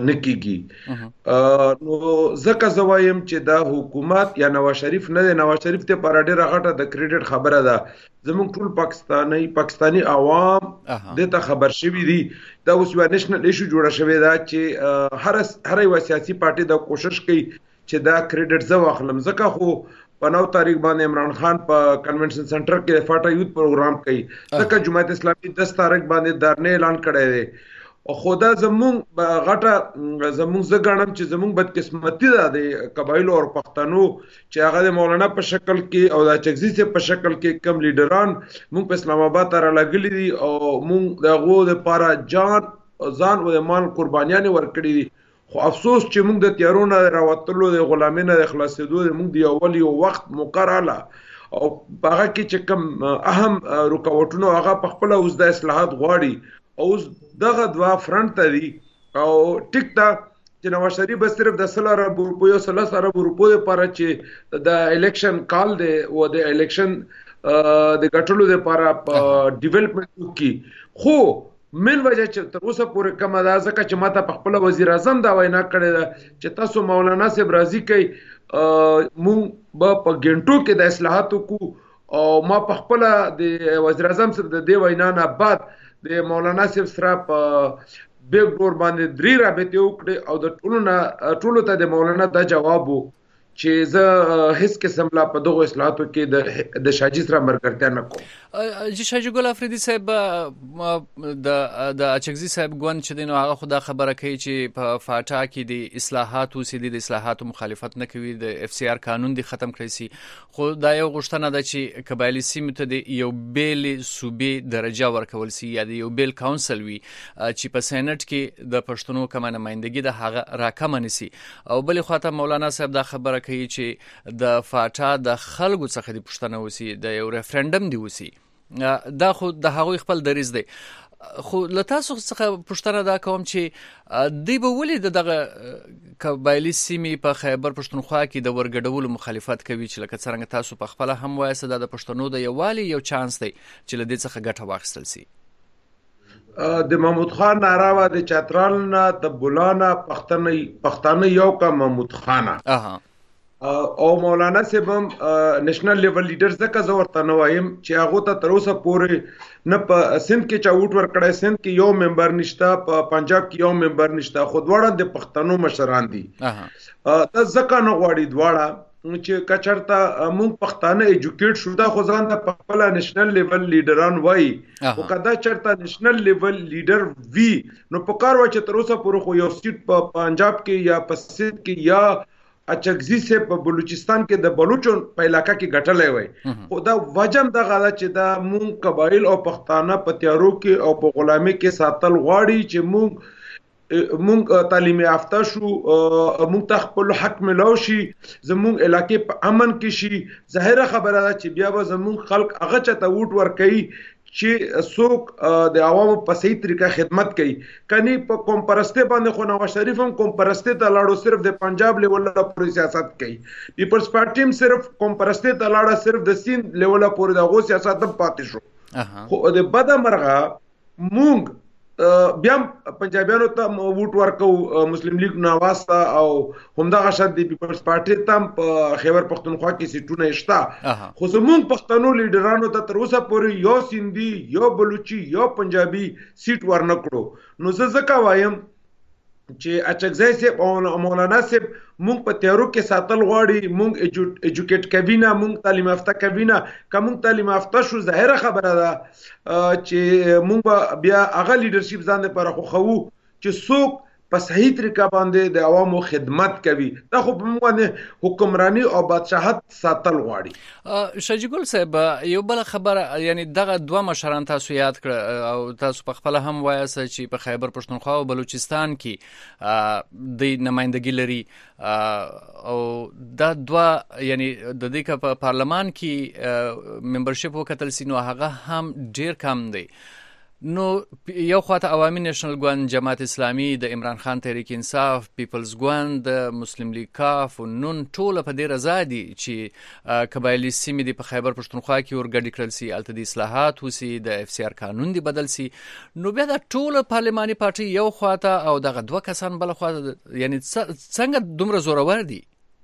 [SPEAKER 4] نکیږي. نو ځکه زوایم چې دا حکومت یا نواز شریف نه دی. نواز شریف ته پر ډیره غټه د کریډټ خبره ده. زموږ ټول پاکستاني پاکستاني عوام د ته خبر شوي دي. دا اوس یو نېشنل ایشو جوړه شوې ده چې هر هر یو سیاسي پارټي دا کوشش کوي چې دا کریډټ زو اخلم. ځکه خو په نو تاریخ باندې عمران خان په کنونشن سنټر کې فاټا یوت پروګرام کوي. ځکه جماعت اسلامي دس تاریخ باندې دارنه اعلان کړی دی. او خدا زمونږ غټه زمونږ زګانم چې زمونږ بدقسمتي ده د قبایل او پښتنو چې هغه د مولانا په شکل کې او د چکزي په شکل کې کم لیډران مونږ په اسلام آباد ته راغلي دي او مونږ دغه د پاره جان ځان او د مال قربانيان ورکړي دي. خو افسوس چې موږ د تیارونو راوتلو د غلامینه د خلاصېدو د موږ دی اول یو وخت مقرره او هغه کې چې کوم اهم رکاوټونه هغه په خپل اوس د اصلاحات غواړي او دغه دوا فرنٹ ته دي او ټیک تا چې نواز شریف به صرف د سل ارب روپیو سلس ارب روپیو لپاره چې د الیکشن کال دی او د الیکشن د ګټلو لپاره ډیولپمنٹ کی خو من وجه چې تر اوسه پورې کوم دا ځکه چې ماته په خپل وزیر اعظم دا وینا کړې ده چې تاسو مولانا صاحب راضي کوي مونږ به په ګنټو کې د اصلاحاتو کو او ما په خپل د وزیر اعظم سره د دې وینا نه بعد د مولانا صاحب سره په بیگ ډور باندې درې رابطې وکړې او د ټولو نه ټولو ته د مولانا دا جواب وو چې زه هیڅ قسم لا په دغه اصلاحاتو کې د د شاجي سره مرګرتیا نه کوم.
[SPEAKER 2] جی شاجي ګل افریدي صاحب د د اچکزي صاحب ګوند چې دینو هغه خدا خبره کوي چې په فاټا کې د اصلاحاتو سي د اصلاحاتو مخالفت نه کوي، د اف سی آر قانون دی ختم کړی سي، خو دا یو غوښتنه ده چې قبایلی سیمې ته د یو بیل صوبې درجه ورکول سي یا د یو بیل کونسل وي چې په سېنات کې د پښتنو کومه نمائندګي د هغه راکمه نسی. او بل خواته مولانا صاحب دا خبره کوي چې د فاټا د خلکو څخه د پښتنه وسی د یو ریفرندم دی وسی. دا خو د هغوی خپل دریز دی، خو له تاسو څخه پوښتنه دا کوم چې دوی به ولې دغه قبایلي سیمې په خیبر پښتونخوا کې د ورګډولو مخالفت کوي چې لکه څنګه تاسو په خپله هم وایاست دا د پښتنو د یووالي یو چانس دی چې له دې څخه ګټه واخیستل سي.
[SPEAKER 4] د محمود خان ناره وه د چترال نه د بولانه پښتانه یو کا محمود خانه او مولانا صاحب هم نېشنل لیول لیډر ځکه زه ورته نه وایم چې هغو ته تر اوسه پورې نه په سند کې چا ووټ ورکړی، سند کې یو ممبر نشته، په پنجاب کې یو ممبر نشته، خو دواړه د پښتنو مشران دي. دا ځکه نه غواړي دواړه چې که چېرته موږ پښتانه ایجوکیټ شو، دا خو ځان ته پخپله نېشنل لیول لیډران وایي، خو که دا چېرته نېشنل لیول لیډر وي نو پکار وه چې تر اوسه پورې خو یو سیټ په پنجاب کې یا په سند کې یا اچکزي سے په بلوچستان کې د بلوچو په علاقہ کې ګټلې وای. خو دا وجم د غاله چې دا مونږ قبایل او پښتانه په تیارو کې او په غلامي کې ساتل غواړي چې مونږ مونږ تعلیم یافته شو، مونږ ته خپل حق ملو شي، زمونږ علاقې په امن کې شي. ظاهره خبره ده چې بیا به زمونږ خلک هغه چاته ووټ ورکوي چې څوک د عوامو په صحیح طریقه خدمت کوي. کني په قوم پرستی باندې خو نواز شریف هم قوم پرستی ته لاړو، صرف د پنجاب لیول پورې سیاست کوي. پیپلز پارټي هم صرف قوم پرستی ته لاړه، صرف د سیند لیول پورې دغه سیاست هم پاتې شو. خو د بده مرغه مونږ بیا پنجابیانو ته ووټ ورکو، مسلم لیگ نواز ته او همدغه شان د پیپلز پارټي ته په خیبر پښتونخوا کې سیټونه شته. خو زمونږ پښتنو لیډرانو ته تر اوسه پورې یو سیندي، یو بلوچي، یو پنجابي سیټ ورنکړو. نو زه ځکه وایم چې اچکزی صاحب او مولانا صاحب مونږ په تیارو کې ساتل غواړي، مونږ ایجوکیټ کوي نه، مونږ تعلیم یافته کوي نه. که مونږ تعلیم یافته شو ظاهره خبره ده چې مونږ به بیا هغه لیډرشپ ځان لپاره خوښوو چې څوک په صحیح طریقه باندې د عوامو خدمت کوي. دا خو په موږ باندې حکمرانی او بادشاهت ساتل غواړي.
[SPEAKER 2] شاجي ګل صاحب یو بل خبره، یعنی دغه دوه مشران تاسو یاد کړ او تاسو په خپل هم وایاست چې په خیبر پښتونخوا او بلوچستان کې د نمائندګي لري او دا دوه یعنی د دې په پارلمان کې ممبرشپ وکتل سي نو هغه هم ډیر کم دی. نو یو خواته عوامي نېشنل ګوند، جماعت اسلامي، د عمران خان تحریک انصاف، پیپلز ګوند، مسلم لیگ کاف او نون ټول په دې رضا دي چې قبایلی سیمې د په خیبر پښتونخوا کې ورګډ کړل سي، الته د اصلاحات وسی، د اف سی آر قانون دی بدل سي. نو بیا د ټول پارلماني پارټي یو خواته او دغه دوه کسان بل خواته، یعنی څنګه دومره زورور دي؟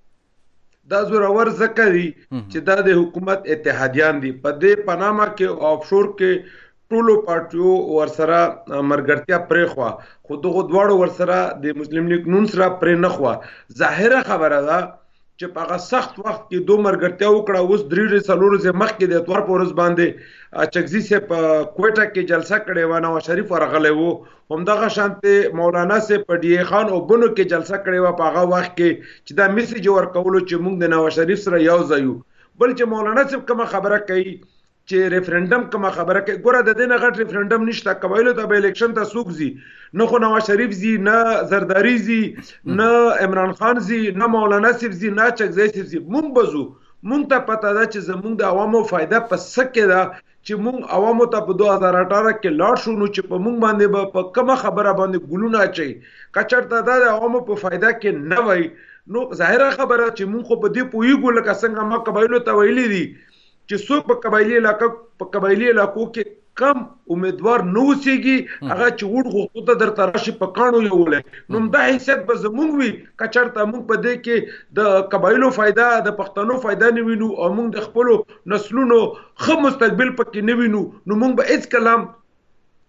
[SPEAKER 4] دا زورور ځکه دي چې دا د حکومت اتحادیان دي. په دې پاناما کې آفشور کې ټولو پارټیو ورسره مرګرتیا پرې خوا، خو دغه دواړو ورسره د مسلم لیگ نون سره پرې نه خوا. ظاهره خبره ده چې په هغه سخت وخت کې دو مرګرتیا وکړه. اوس درې ورځې څلور ورځې مخکې د اتوار په ورځ باندې اچکزي صاحب په کوټه کې جلسه کړې وه، نواز شریف ورغلی و. همدغه شانتې مولانا صاحب په ډي اے خان او بنو کې جلسه کړې وه په هغه وخت کې چې دا میسیج ورکولو چې موږ د نواز شریف سره یو ځای یو. بل چې مولانا صاحب کومه خبره کوي چې ریفرندم کومه خبره کوي، ګوره د دې نه غټ ریفرندم نشته. قبایلو ته به الیکشن ته څوک ځي؟ نه خو نواز شریف ځي، نه زرداری ځي، نه عمران خان ځي، نه مولانا صاحب ځي، نه اچکزی صاحب ځي. مونږ به ځو. مونږ ته پته ده چې زمونږ د عوامو فایده په څه کې ده چې مونږ عوامو ته په دوه هزار اټھارہ کې لاړ شو نو چې په مونږ باندې به په کومه خبره باندې ګلونه اچوي. که چېرته دا د عوامو په فایده کې نه وای نو ظاهره خبره چې مونږ خو په دې پوهېږو لکه څنګه ما قبایلو ته ویلي دي چې څوک په قبایلي علاقه په قبایلي علاقو کې کم امیدوار نه اوسېږي، هغه چې ووټ غوښتو ته درته راشي په کاڼو یولی. نو همدا حیثیت به زمونږ وي که چېرته مونږ په دې کې د قبایلو فایده، د پښتنو فایده نه وینو او مونږ د خپلو نسلونو ښه مستقبل پکې نه وینو، نو مونږ به هېڅکله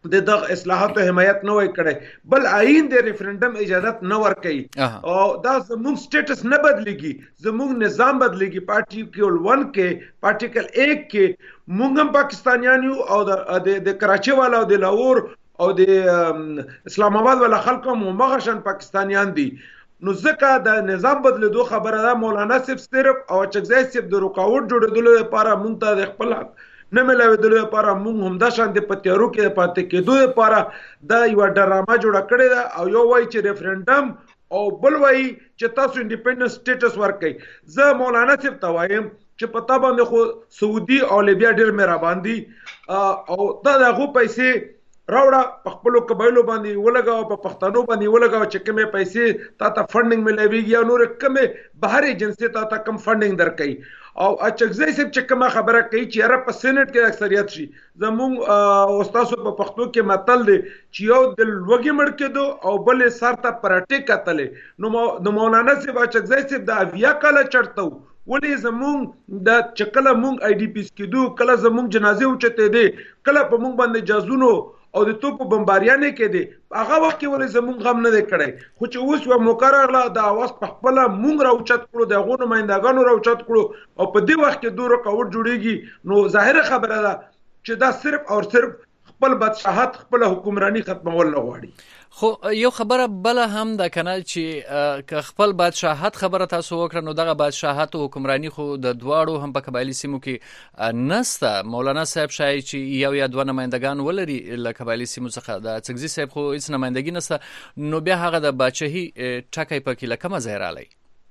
[SPEAKER 4] د دغه اصلاحاتو حمایت نه وای کړی بل آئین د ریفرندم اجازت نه ورکړي او دا زموږ سټیټس نه بدلېږي زموږ نظام بدلېږي پارټیکل ون کې پارټیکل ایک کې موږ هم پاکستانیان یو او د کراچي والا او د لاهور او د اسلام آباد والا خلک هم مغشن پاکستانیان دي نو ځکه د نظام بدلېدو خبره ده مولانا صاحب صرف او چکزای صاحب د رکاوټ جوړېدلو لپاره موږ ته د خپل نه ملاوېدلو لپاره موږ همدا شان د پتیارو کې پاتې کېدو لپاره دا یو ډرامه جوړه کړې ده او یو وایي چې ریفرندم او بل وایي چې تاسو انډیپندنت سټیټس ورکړئ زه مولانا صاحب ته وایم چې په تا باندې خو سعودي او لیبیا ډېر مهربان دي او دا د هغو پیسې راوړه په خپلو قبایلو باندې ولګوه په پښتنو باندې ولګوه چې کومې پیسې تا ته فنډینګ ملاویږي یا نورې کومې بهر ایجنسۍ تا ته کم فنډینګ درکوي او اچکزی صاحب چې کومه خبره کوي چې یاره په سینټ کې اکثریت شي زموږ استادو په پښتو کې متل دی چې یو د لوږې مړ کېدو او بل سر ته پراټې کتلې نو د مولانا صاحب اچکزی صاحب د اویا کاله چړته ولې زموږ د چې کله موږ آی ډي پیس کېدو کله زموږ جنازې اوچتې دي کله په موږ باندې جازونو او د توپو بمباریانې کې دي هغه وخت کې ولې زموږ غم نه دی کړی خو چې اوس یو موقع راغله د اواز په خپله موږ راوچت کړو د هغو نمایندګانو راوچت کړو او په دې وخت کې دو رکاوټ جوړېږي نو ظاهره خبره ده چې دا صرف او صرف خپل بادشاهت خپل حکمرانی ختمول نه غواړي
[SPEAKER 2] خو یو خبره بل هم د کنه چې که خپل بادشاهت خبره تاسو وکړه نو دغه بادشاهت او حکمرانی خو د دواړو هم په قبایلی سیمو کې نسته مولانا صاحب شای چې یو یا دوه نمایندگان ولري له قبایلی سیمو څخه د چکزي صاحب خو هیڅ نمایندګي نسته نو بیا هغه د بادشاهي ټکی پکې له کومه ځای رالی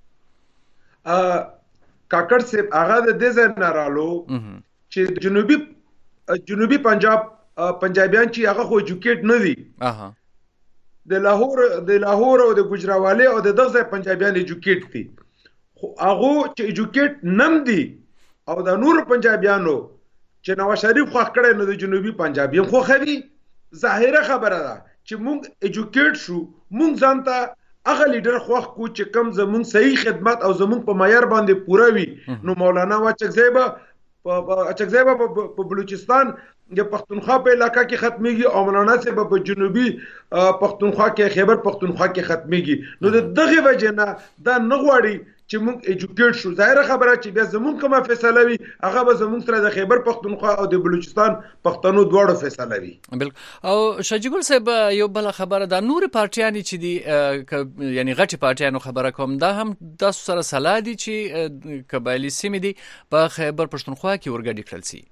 [SPEAKER 4] کاکړ صاحب هغه د دې ځای نه رالو چې جنوبي جنوبي پنجاب پنجابیان چې هغه خو ایجوکیټ نه دي
[SPEAKER 2] اها
[SPEAKER 4] د لاهور د لاهور او د ګجراوالي او د دغه پنجابیان ایجوکیټ دي خو هغه چې ایجوکیټ نم دي او د نور پنجابیانو چې نواز شریف خو کړه نو د جنوبي پنجابیان خو خوي ظاهره خبره ده چې مونږ ایجوکیټ شو مونږ ځانته هغه لیډر خوښ کو چې کم زمونږ صحیح خدمت او زمونږ په معیار باندې پوره وي نو مولانا واچکزیبا په اچکزیبا په بلوچستان د پښتونخوا په علاقہ کې ختميږي او مولانا صاحب په جنوبي پښتونخوا کې خیبر پښتونخوا کې ختميږي نو د دغه وجه نه دا نه غواړي چې موږ ایجوکیټ شو ظاهره خبره چې بیا زمونږ کومه فیصله وي هغه به زمونږ سره د خیبر پښتونخوا او د بلوچستان پښتنو دواړو فیصله وي
[SPEAKER 2] بالکل او شجګل صاحب یو بل خبره دا نور پارټیان چې دي یعنی غټي پارټیانو خبره کوم دا هم تاسو سره سلا دي چې قبایلی سیمې دي په خیبر پښتونخوا کې ورګډي کړل سي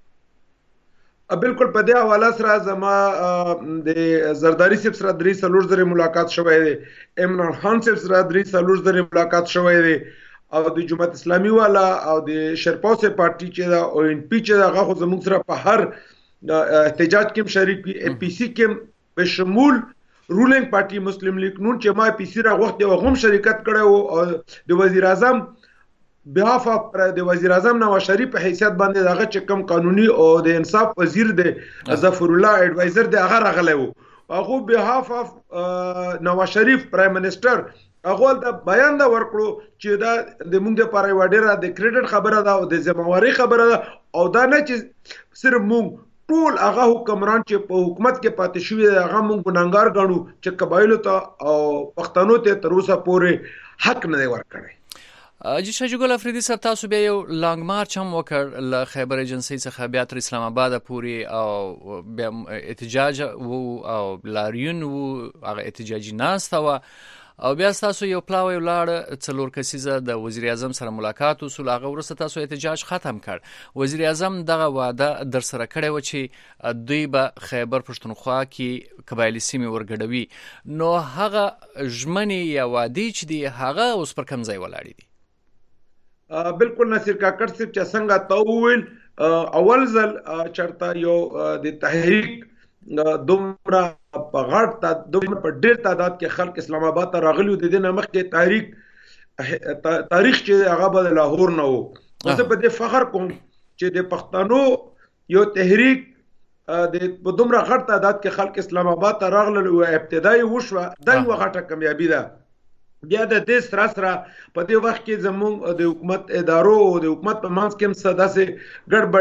[SPEAKER 4] بالکل په دې حواله سره زما د زرداری صاحب سره درې څلور ځله ملاقات شوی دی عمران خان صاحب سره درې څلور ځله ملاقات شوی دی او د جماعت اسلامي والا او د شرپاو سه پارټي چې دا او ان پی چې دا هغه زموږ سره په هر احتجاج کې شریک وي ام پی سی کې به شمول رولینګ پارټي مسلم لیگ نون چې ما پی سی را وخت یو غوم شریکت کړو او د وزیر اعظم بهاف د وزیر اعظم نواز شریف په حیثیت باندې دغه چې کم قانوني او د انصاف وزیر دی ظفر الله ایڈوایزر دی هغه راغلی وو هغه بهاف نواز شریف پرایم منسٹر هغه د بیان دا ورکړو چې دا د موږ لپاره یو ډیره د کریډټ خبره ده او د ذمہواری خبره ده او دا نه چې صرف موږ ټول هغه حکمران چې په حکومت کې پاتې شوی هغه موږ ګناګار ګڼو چې قبایلو ته او پښتنو ته تر اوسه پورې حق نه دی ورکړی
[SPEAKER 2] جی شجګل افریدي صاحب تاسو بیا یو لانګ مارچ هم وکړ له خیبر ایجنسی څخه بیا تر اسلام آباد پورې او بیا احتجاج وو او لاریون وو هغه احتجاجي ناسته وه او بیا تاسو یو پلاوی ولاړ څلور کسیزه د وزیر اعظم سره ملاقات وسول هغه وروسته تاسو احتجاج ختم کړ وزیر اعظم دغه وعده در سره کړی و چې دوی به خیبر پښتونخوا کې قبایلی سیمې ورګډوي نو هغه ژمنې یا وعدې چې دي هغه اوس پر کوم ځای ولاړې دي
[SPEAKER 4] بالکل نصیر کاکړ صاحب چې څنګه تا وویل اول ځل چرته یو د تحریک دومره په غټ دومره په ډېر تعداد کې خلک اسلام آباد ته راغلي د دې نه مخکې تحریک تاریخ چې هغه به لاهور نه وو زه په دې فخر کوم چې د پښتنو یو تحریک د په دومره غټ تعداد کې خلک اسلام آباد ته راغلل او ابتدایي وشوه دا یو غټه کامیابی ده بیا د دې سره سره په دې وخت کې زموږ د حکومت ادارو او د حکومت په منځ کې هم څه داسې ګډوډ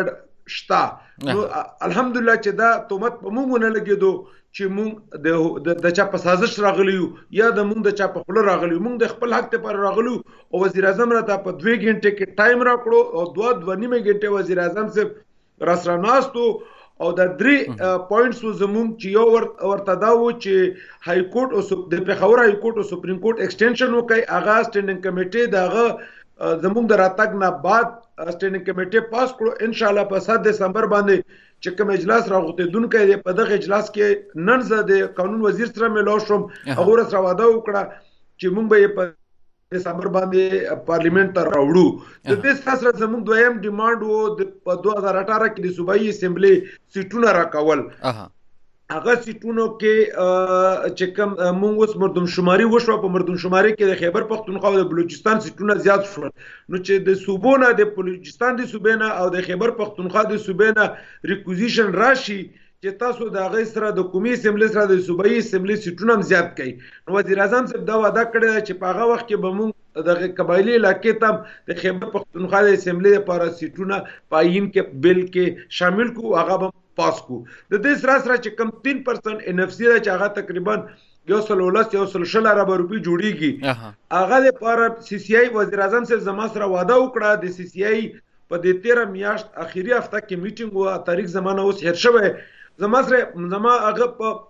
[SPEAKER 4] شتا. نو الحمدلله چې دا تومت په موږ نه لګیدو چې موږ د د چا په سازش راغلیو یا د موږ د چا په خپل راغلیو. موږ د خپل حق ته پر راغلو او وزیر اعظم راته په دوه غنټه کې ټایم راکړو او دوه دوه نیمه غنټه وزیر اعظم صاحب راسره ناستو او د درې پوینټس زموږ چې یو ورته دا و چې های کورټ او د پیښور های کورټ او سپریم کورټ ایکسټنشن وکړي. هغه سټینډینګ کمیټې دغه زموږ د راتګ نه بعد سټینډینګ کمیټې پاس کړو. ان شاء الله په سات دسمبر باندې چې کوم اجلاس راغوتیدونکو دی په دغه اجلاس کې نن زه د قانون وزیر سره ملو شوم. هغه سره وعده وکړه چې موږ به په دسمبر باندې پارلیمنت ته راوړو. د دې سره زموږ دویم ډیماند وو په دوه هزار اټھارہ کې د صوبایي اسمبلی سیټونه راکول. هغه سیټونو کې چې کوم موږ اوس مردم شماري وشو په مردم شماري کې د خیبر پختونخوا او د بلوچستان سیټونه زیات شول. نو چې د صوبونه د بلوچستان د صوبې نه او د خیبر پختونخوا د صوبې نه ریکوزیشن راشي چې تاسو د هغه سره د قومي اسمبلی سره د صوبایي اسمبلی سیټونه هم زیات کړئ. نو وزیر اعظم صاحب دا وعده کړې چې په هغه وخت کې به موږ د قبایلی علاقې ته د خیبر پختونخوا د اسمبلی لپاره سیټونه پاین کې بل کې شامل کو هغه به پاس کو. د دې سره سره چې کم تین پرسنټ ان اف سی دا چې هغه تقریبا یو سل ولس یو سل شل ارب روپی جوړیږي. هغه لپاره سی سی آی وزیر اعظم صاحب زما سره وعده وکړه. د سی سی آی په دې تیره میاشت اخیری هفته کې میټینګ و تاریخ زمانه اوس هیر شوی. زما سره زما هغه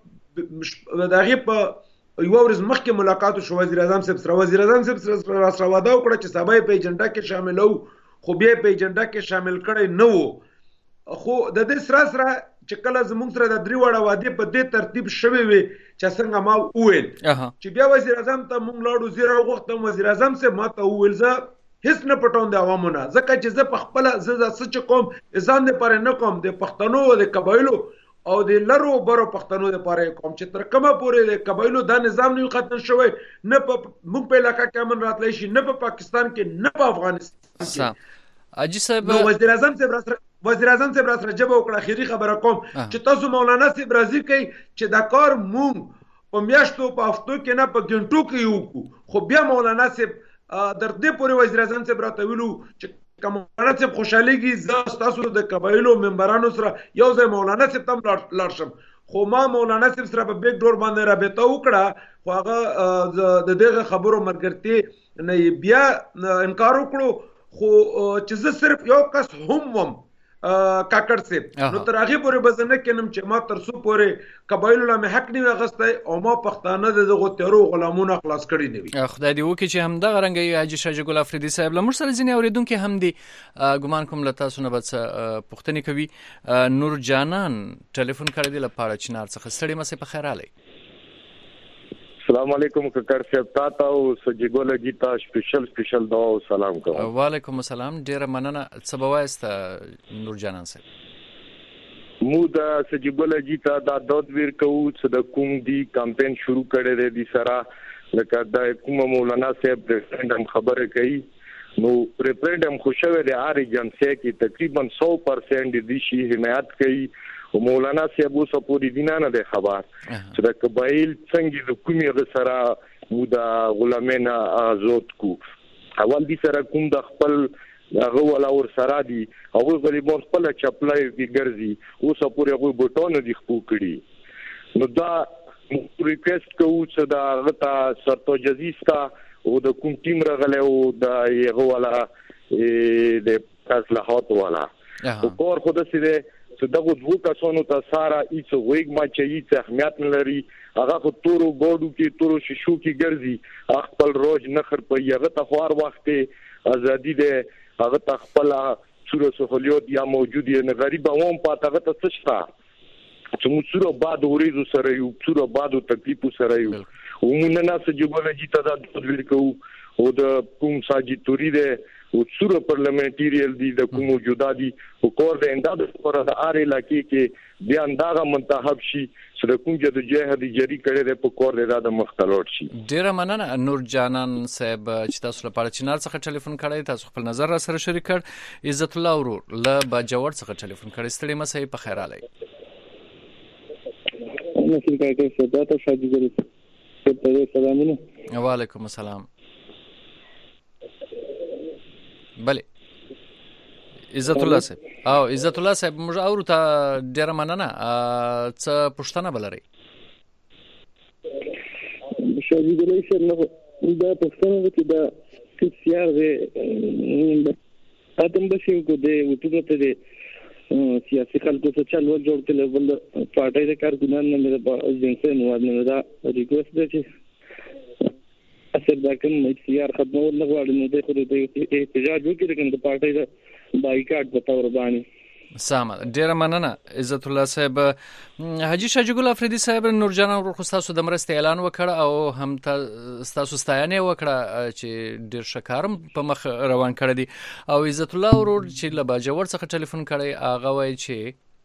[SPEAKER 4] په دغه په یو ورځ مخکې ملاقات شو وزیر اعظم صاحب سره. وزیر اعظم صاحب سره راسره وعده وکړه چې صاحب په ایجنډا کې شامل وو خو بیا په ایجنډا کې شامل کړي نه وو. خو د دې سره سره چې کله زموږ سره د درې وړه وعده په دې ترتیب شوی وي چې څنګه ما وویل چې بیا وزیر اعظم ته موږ لاړو زیرا وختم وزیر اعظم صاحب ما ته وویل زه هیڅ نه پټوم د عوامو نه ځکه چې زه په خپل زه سچ کوم ځان نه پاره نه کوم د پښتنو او د قبایلو او د لرو برو پښتنو لپاره کوم چې تر کومه پورې د قبایلو دا نظام نه ختم شوی نه په موږ په علاقہ کې امن راتلی شي نه په پاکستان کې نه په افغانستان کې.
[SPEAKER 2] اجي صاحب
[SPEAKER 4] نو وزیر اعظم صاحب راسره وزیر اعظم صاحب راسره جواب وکړه. اخیری خبره کوم چې تاسو مولانا صاحب راضي کوي چې دا کار مونږ په میاشتو په هفتو کې نه په ګنټو کې یو. خو بیا مولانا صاحب در دې پورې وزیر اعظم صاحب راته ویلو چې مولانا صاحب خوشاليږي زه تاسو د قبایلو ممبرانو سره یو ځای مولانا صاحب تم لاړ شم. خو ما مولانا صاحب سره په بیک ډور باندې رابطه وکړه. خو هغه د دغه خبرو مرګرتي نه بیا انکار وکړو. خو چې زه صرف یو کس هم وم کاکړ صاحب نو تر هغه پورې بزنه کینم چې ما تر څو پورې قبایلو له حق نه غسته او ما پښتانه دغه تیرو غلامونو خلاص کړی نه وي.
[SPEAKER 2] خدای دې وکړي چې هم دغه رنګي حاجی شاه ګل افریدي صاحب لمر سره ځنی اوریدونکو هم دي ګمان کوم لته سونه بس پښتني کوي. نور جانان ټلیفون کړی دی لپاره چنار څخه ستړي مسه په خیر علي.
[SPEAKER 5] السلام علیکم ککر صاحب تاسو او سجګول گیتا سپیشل سپیشل دا سلام کوم.
[SPEAKER 2] وعلیکم السلام ډیر مننه. سبوایست نور جانان صاحب
[SPEAKER 5] مو دا سجګول گیتا دا دود ویر کو چې د کوم دی کمپاین شروع کړي دی سره لکه دا کوم مولانا صاحب ریفرندم خبره کوي. نو ریفرندم خوشاله دی اری جنسه کې تقریبا سو پرسنټ دی شي حمایت کوي. مولانا صاحب اوس په دې دینه نه خبر چې د قبایل څنګه د کومي غسرہ مودا غلامینا آزاد کو. اول دي سره کوم د خپل هغه ولا ور سره دي او غریبون خپل چپلای دی ګرځي اوس په هغه بوټونه دي خپو کړي. نو دا ریکوست کوو چې دا غتا سرتو جزیستا او د کوم ټیم راغله او د هغه ولا د اصلاحات ولا او کور خود سره دغه دوه کسانو ته سارا هیڅ ویګ ما چې هیڅ اهمیت نه لري. هغه خو تورو ګوډو کې تورو شیشو کې ګرځي خپل روز نخر په یغه ته خوار وخت ازادي ده هغه ته خپل صورت سہولیات یا موجود نه غریب عوام پاتغه ته څشتا چې موږ سره بعد ورېزو سره یو سره بعد تکلیف سره یو ومنه نه سجګول جی ته د ویل کو او د کوم ساجي توري ده او سره پارلیمنټریل دي د کوم موجوده دي او کور د انداز پر د ار علاقې کې بیا انداغه منتخب شي سره کوم جدو جهاد جری کړي د په کور د مختلط شي.
[SPEAKER 2] ډیر مننه نور جانان صاحب چې تاسو لپاره چنار څخه ټلیفون کړی تاسو خپل نظر را سره شریک کړ. عزت الله ورور ل باجوړ څخه ټلیفون کړی ستړي مسې په خیر علي.
[SPEAKER 6] نو څنګه کوي څه تاسو شاجي ګری سلامونه.
[SPEAKER 2] وعلیکم السلام. بله عزت الله صاحب او عزت الله صاحب موږ اورو ته ډیره مننه. څه پوښتنه بلري؟
[SPEAKER 6] شاهي دلای سره نو دا پوښتنه چې دا سیار دی اتم بشي کو دی وټو ته دی سیاسي خلکو څخه چلو جوړ کړل بل پارټي د کارګنان نه د جنسي نوادنه دا ریکوست دی چې اثر دا کوم سیار ختمول نه غواړي نو د خو د احتجاج وکړي کنه د پارټي د بایکاټ په تور باندې.
[SPEAKER 2] سم ډیره مننه عزت الله صاحب. حاجی شاجي ګل افریدي صاحب نورجان ورخ تاسو د مرستې اعلان وکړ او هم تاسو ستاینه وکړه چې ډیر شکارم په مخ روان کړی دي او عزت الله ورور چې له باجوړ څخه ټلیفون کړی هغه وایي چې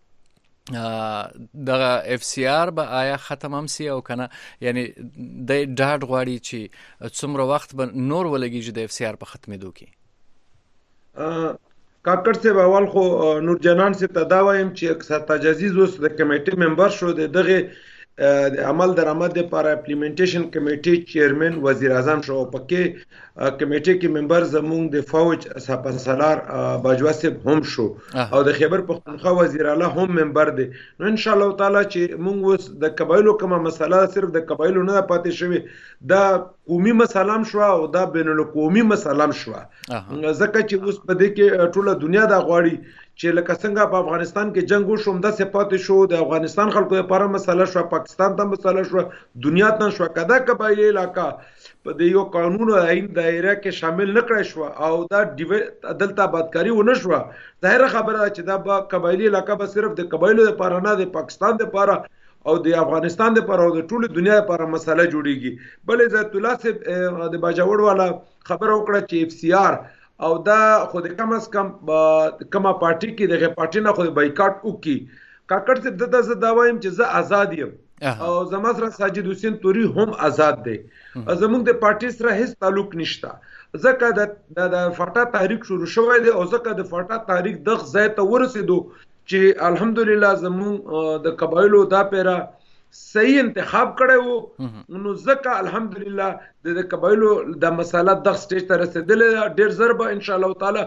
[SPEAKER 2] د اف سی آر به آیا ختم هم سی او کنه، یعنی د ډاډ غواړي چې څومره وخت به نور ولګیږي د اف سی آر په ختمېدو کې.
[SPEAKER 4] کاکړ صاحب اول خو نور جنان سے تداویم چې اکثر تجازیز اوس د کمیټې ممبر شو د دغه د عمل درآمد لپاره اپلیمنټیشن کمیټې چیرمن وزیر اعظم شو. پکې کمیټې کې ممبر زموږ د فوج سپاسالار باجوا صاحب هم شو او د خیبر پختونخوا وزیر اعلی هم ممبر دی. نو ان شاء الله تعالی چې موږ اوس د قبایلو کومه مسله صرف د قبایلو نه پاتې شوی، دا قومي مسله شو او دا بین القومي مسله شو، ځکه چې اوس په دې کې ټوله دنیا دا غواړي چې لکه څنګه په افغانستان کې جنگ وشو همدا صفات شو، د افغانستان خلکو لپاره مسله شو، پاکستان ته مسله شو، دنیا ته شو. کدا قبایلی علاقہ په د یو قانون او آئین دایره کې شامل نه کړی شو او دا عدالت آبادکاری ونه شو، ظاهر خبره چې دا با قبایلی علاقہ به صرف د قبایلو لپاره نه د پاکستان لپاره او د افغانستان لپاره او د ټول دنیا لپاره مسله جوړیږي. بل عزت الله صاحب د باجوړ والا خبره وکړه چې اف سی آر او دا خو د کم از کم کما پارټي کې دغه پارټي نه خو بایکاټ وکي. کاکړ صاحب دته زه دا وایم چې زه آزاد یم او زما سره ساجد حسین توري هم آزاد دی، زموږ د پارټي سره هیڅ تعلق نشته، ځکه د د فاټا تحریک شروع شوی دی او ځکه د فاټا تحریک دغه ځای ته ورسېدو چې الحمدلله زموږ د قبایلو دا پیرا صحیح انتخاب کړی وو، نو ځکه الحمدلله د قبایلو د مسله د سټیج ته رسیدلې ډیر ضربه ان شاء الله تعالی.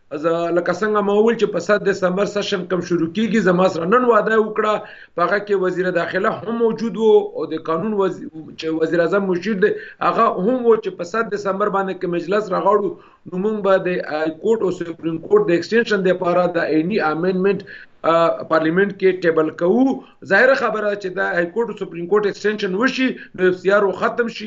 [SPEAKER 4] لکه څنګه ما وویل چې په سات دسمبر سیشن کم شروع کیږي، زما سره نن وعده وکړه هغه کې وزیر داخله هم موجود وو او د قانون وزیر چې وزیر اعظم مشیر دی هغه هم وو چې په سات دسمبر باندې کې مجلس راغړو نو موږ به د های کورټ او سپریم کورټ د ایکسټنشن لپاره د عیني امندمنت پارلیمنت کې ټیبل کوو. ظاهر خبره چې د های کورټ او سپریم کورټ ایکسټنشن وشي نو اف سی آر ختم شي،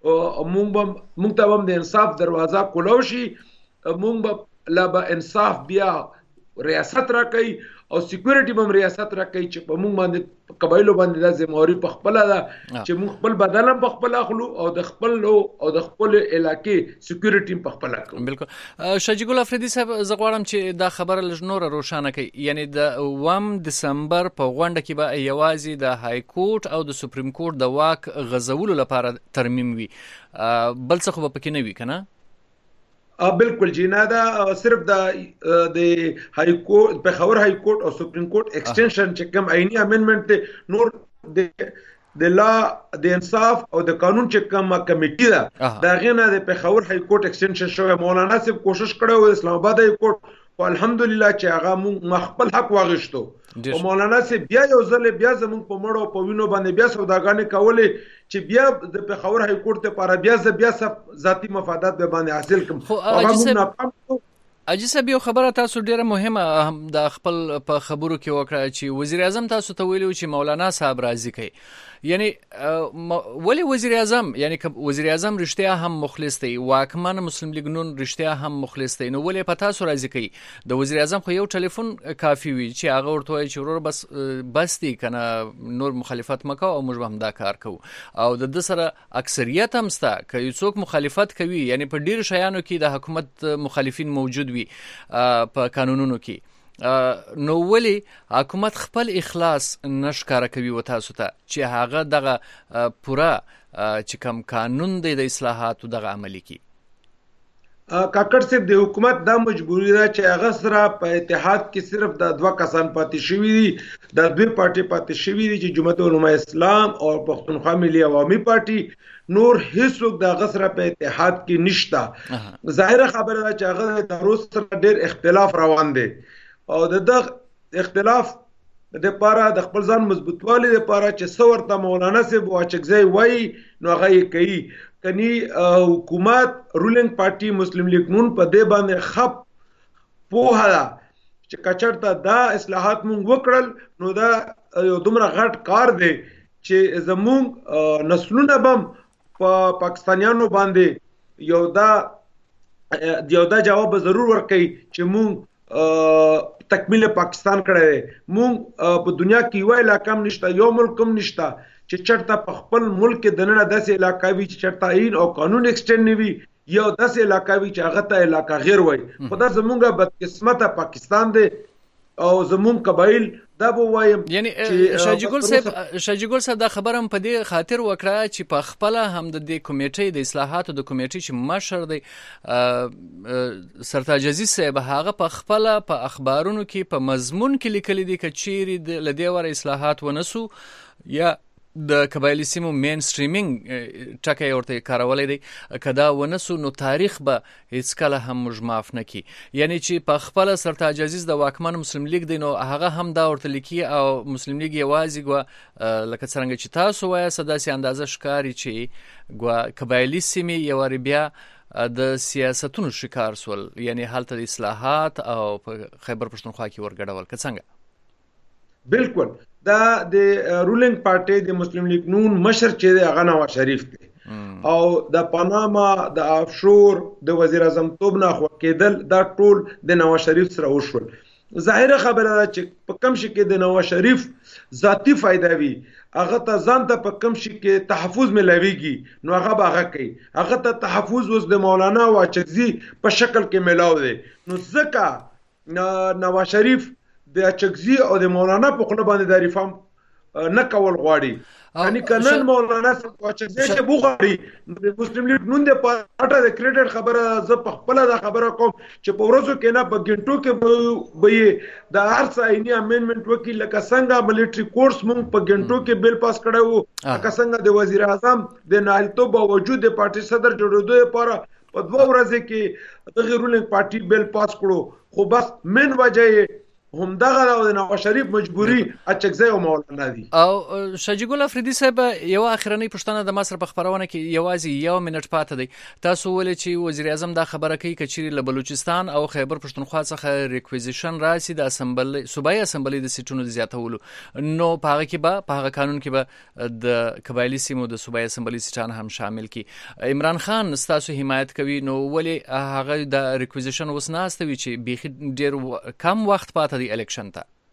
[SPEAKER 4] موږ به موږ ته هم د انصاف دروازه کولاو شي، موږ به لا به انصاف بیا ریاست راکړي او سکیورټي بم ریاست راکړي چې په موږ باندې قبایلو باندې د ذمہواری په خپل ده چې موږ خپل بدل په خپل اخلو او د خپل او د خپل علاقې سکیورټي په خپل اخلو.
[SPEAKER 2] بالکل شاجي ګل افریدي صاحب زه غواړم چې دا خبره لږ نور روښانه کړي، یعنی د اووم دسمبر په غونډه کې به یوازې د های کورټ او د سپریم کورټ د واک غځولو لپاره ترمیم وي، بل څه خو به پکې نه وي کنه؟
[SPEAKER 4] بالکل جی نه، دا صرف د د های کورټ په خبر های کورټ او سپریم کورټ ایکسټنشن چې کوم عیني امندمنت نور د د لا د انصاف او د قانون چې کوم کمیټه ده دا غینه د په خبر های کورټ ایکسټنشن شوی. مولانا صاحب کوشش کړو اسلام آباد های کورټ او الحمدلله چې هغه مخبل حق واغښتو او مولانا صاحب بیا یو ځل بیا زموږ په مړو په وینو باندې بیا سوداګانې کولې چې بیا د پېښور های کورټ ته لپاره بیا ز بیا ذاتی مفادات به باندې حاصل کوم.
[SPEAKER 2] اجي صاحب یو خبره تاسو ډیره مهمه د خپل په خبرو کې وکړه چې وزیر اعظم تاسو ته ویلو چې مولانا صاحب راضي کوي، یعنی ولی وزیر اعظم یعنی وزیر اعظم رښتیا هم مخلص دی، واکمن مسلم لیگ نون رښتیا هم مخلص دی، نو ولی په تاسو راضي کوي؟ د وزیر اعظم خو یو ټلیفون کافی وي چې هغه ورته وایي چې ورور بس بس دی کنه نور مخالفت مکو او موږ هم دا کار کوو او د د سره اکثریت هم ستا کوي څوک مخالفت کوي، یعنی په ډیر شیانو کې د حکومت مخالفین موجود وي په قانونونو کې، نو ولی حکومت خپل اخلاص نشکاره کوي و تاسو ته چې هغه دغه پورا چې کوم قانون دی د اصلاحاتو دغه عملی کی؟
[SPEAKER 4] کاکړ صاحب د حکومت دا مجبوری ده چې هغه سره په اتحاد کې صرف د دوه کسان پاتې شوي دي، د دوی پارټي پاتې شوي دي چې جمعیت علماء اسلام او پښتونخوا ملي عوامي پارټي، نور هیڅوک د هغه سره په اتحاد کې نشته. ظاهر خبره ده چې هغه د روس سره ډېر اختلاف روان دی او د دغه اختلاف د لپاره د خپل ځان مضبوطوالي لپاره چې څو ورته مولانا صاحب واچکزی وایي نو هغه یې کوي. کني حکومت رولینګ پارټي مسلم لیگ نون په دې باندې خپ پوهه ده چې کچرته دا اصلاحات مونږ وکړل نو دا یو دومره غټ کار دی چې زمونږ نسلونه بم په پاکستانیانو باندې یو دا یو دا جواب ضرور ورکړي چې مونږ تکمیل پاکستان کړی دی. مونږ په دنیا کې یو علاقه هم نشته، یو ملک هم نشته چې چرته په خپل ملک کې دننه داسې علاقه وي چې چرته آئین او قانون ایکسټینډ نه وي، یو داسې علاقه وي چې هغه ته علاقه غیر وایي. خو دا زمونږ بدقسمته پاکستان دی او زمونږ قبایل دا به وایم.
[SPEAKER 2] یعنی شاجګل صاحب شاجګل صاحب دا خبره هم په دې خاطر وکړه چې په خپل هم د دې کمیټې د اصلاحاتو د کمیټې چې مشر دی سرتاج عزیز صاحب هغه په خپل په اخبارونو کې په مضمون کې لیکلي دي چې چیرې د لدی ور اصلاحات ونسو یا د قبایلی سیمو مین سټریمینګ ټکی ورته کارولې دی کدا ونسو نو تاریخ به هیڅ کله هم موږ معاف نه کی. یعنی چې په خپل سرتاج عزیز د واکمن مسلم لیگ دی نو هغه هم دا ورته لیکي او مسلم لیگ یوازې ګو لکه څنګه چې تاسو وایي سداسي اندازه ښکاری چې ګو قبایلی سیمې یو بیا د سیاستونو شکار سول، یعنی حالت د اصلاحات او په خیبر پښتونخوا کې ورګډول که څنګه؟
[SPEAKER 4] بالکل دا د رولینګ پارټي د مسلم لیگ نون مشر چې دی هغه نواز شریف دی او د پاناما د افشور د وزیر اعظم توب نه خو کېدل دا ټول د نواز شریف سره وشول. ظاهره خبره ده چې په کم شي کې د نواز شریف ذاتی فائدہ وي، هغه ته ځان ته په کم شي کې تحفظ ملاويږي نو هغه به هغه کوي. هغه ته تحفظ اوس د مولانا واچکزي په شکل کې ملاو دی. نو ځکه نواز شریف د اچکزي او د مولانا په خپل باندې د ریفارم نه کول غواړي. یعنی کنن مولانا څخه اچکزي چې بوغړي د مسلم لیگ نون د پاټه د کریډټ خبره ز په خپل د خبره کوم چې په ورځو کې نه په ګنټو کې به د ارس آئینی امندمنت وکیل لکه څنګه ملټری کورس مونږ په ګنټو کې بل پاس کړو، لکه څنګه د وزیر اعظم د نایلتوب باوجود د پارټي صدر جوړېدو لپاره په دوه ورځې کې د رولینګ پارټي بل پاس کړو. خو بس من وجه هم دغه د نواز شریف مجبوری اچکزی او مولانا دي.
[SPEAKER 2] او شاجګل افریدي صاحب یو اخرنۍ پښتنه د مصر په خبرونه کې یوازې یو منټ پاتې دی. تاسو ولې چې وزیر اعظم دا خبره کوي چې له بلوچستان او خیبر پښتونخوا څخه ریکویزیشن راسي د اسمبلی صوبایي اسمبلی د سیټونو زیاتولو، نو په هغه کې به په هغه قانون کې به د قبایلی سیمو د صوبایي اسمبلی سیټان هم شامل کی. عمران خان تاسو حمایت کوي، نو ولې هغه د ریکویزیشن وسناستوي چې بیخي ډیر کم وخت پاتې الیکشن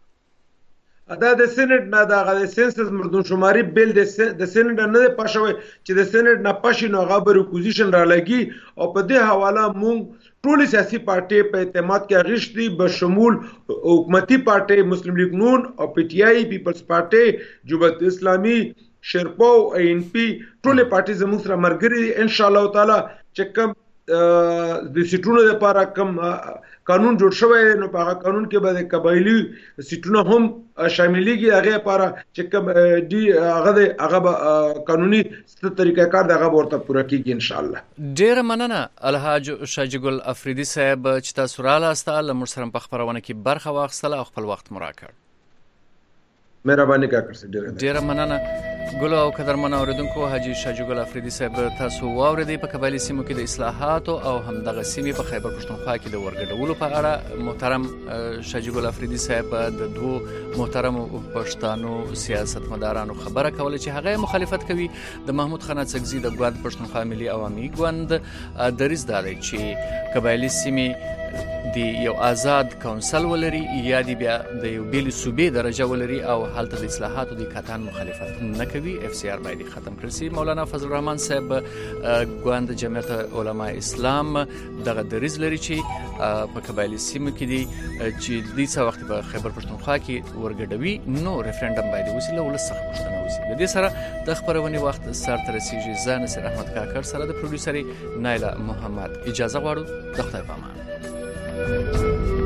[SPEAKER 2] ته؟
[SPEAKER 4] دا د سېنات نه دا د سنسس مردم شماري بیل د سېنات نه پښوي چې د سېنات نه پښې نو هغه به اپوزیشن را لګي او په دې حواله مونږ ټول سیاسي پارټي په اعتماد کې غشتي بشمول حکومتي پارټي مسلم لیگ نون او پی ټی آی پیپلز پارټي جمهوریت اسلامي شرپو ان پی ټول پارټي زموږ سره مرګري ان شاء الله تعالی چې کوم د سیټونو لپاره کوم قانون جوړ شوی نو په هغه قانون کې به د قبایلی سیټونه هم شاملېږي، هغه لپاره چې کوم دی هغه هغه قانوني طریقه کار دغه ورته پوره کیږي ان شاء الله.
[SPEAKER 2] ډیر مننه الحاج شاجګل افریدي صاحب چې تاسو رااله له موږ سره په خبرونه کې برخه واخیستله او خپل وخت مو راکړ.
[SPEAKER 4] مهرباني کاکر ډیر
[SPEAKER 2] ډیر مننه. ګل او قدرمن اوریدونکو، حاجی شاجګل افریدي صاحب تاسو واوریدئ په قبایلی سیمو کې د اصلاحاتو او همدغه سیمې په خیبر پښتونخوا کې د ورګډولو په اړه. محترم شاجګل افریدي صاحب د دوه محترمو پښتنو سیاستمدارانو خبره کوله چې هغه مخالفت کوي د محمود خان اڅکزي د ګوند پښتونخوا ملي عوامي ګوند دریځ دا دی چې قبایلی سیمې دی یو آزاد کونسل ولري یا دی بیا د یو بیل صوبې درجه ولري او حالت د اصلاحاتو د کاتان مخالفت نه کوي. اف سی آر باید ختم کړي. مولانا فضل الرحمن صاحب ګوند جمعیت علماء اسلام دغه دریځ لري چې په قبایلی سیمو کې دی چې د څه وخت په خیبر پښتونخوا کې ورګډوي نو ریفرندم باید وسیله ولسخه پښتنه وسی. د دې سره د خبرونې وخت سر تر رسیږي. زه نصر احمد کاکړ سره د پروډوسري نایلا محمد اجازه غواړو. د خدای په امان.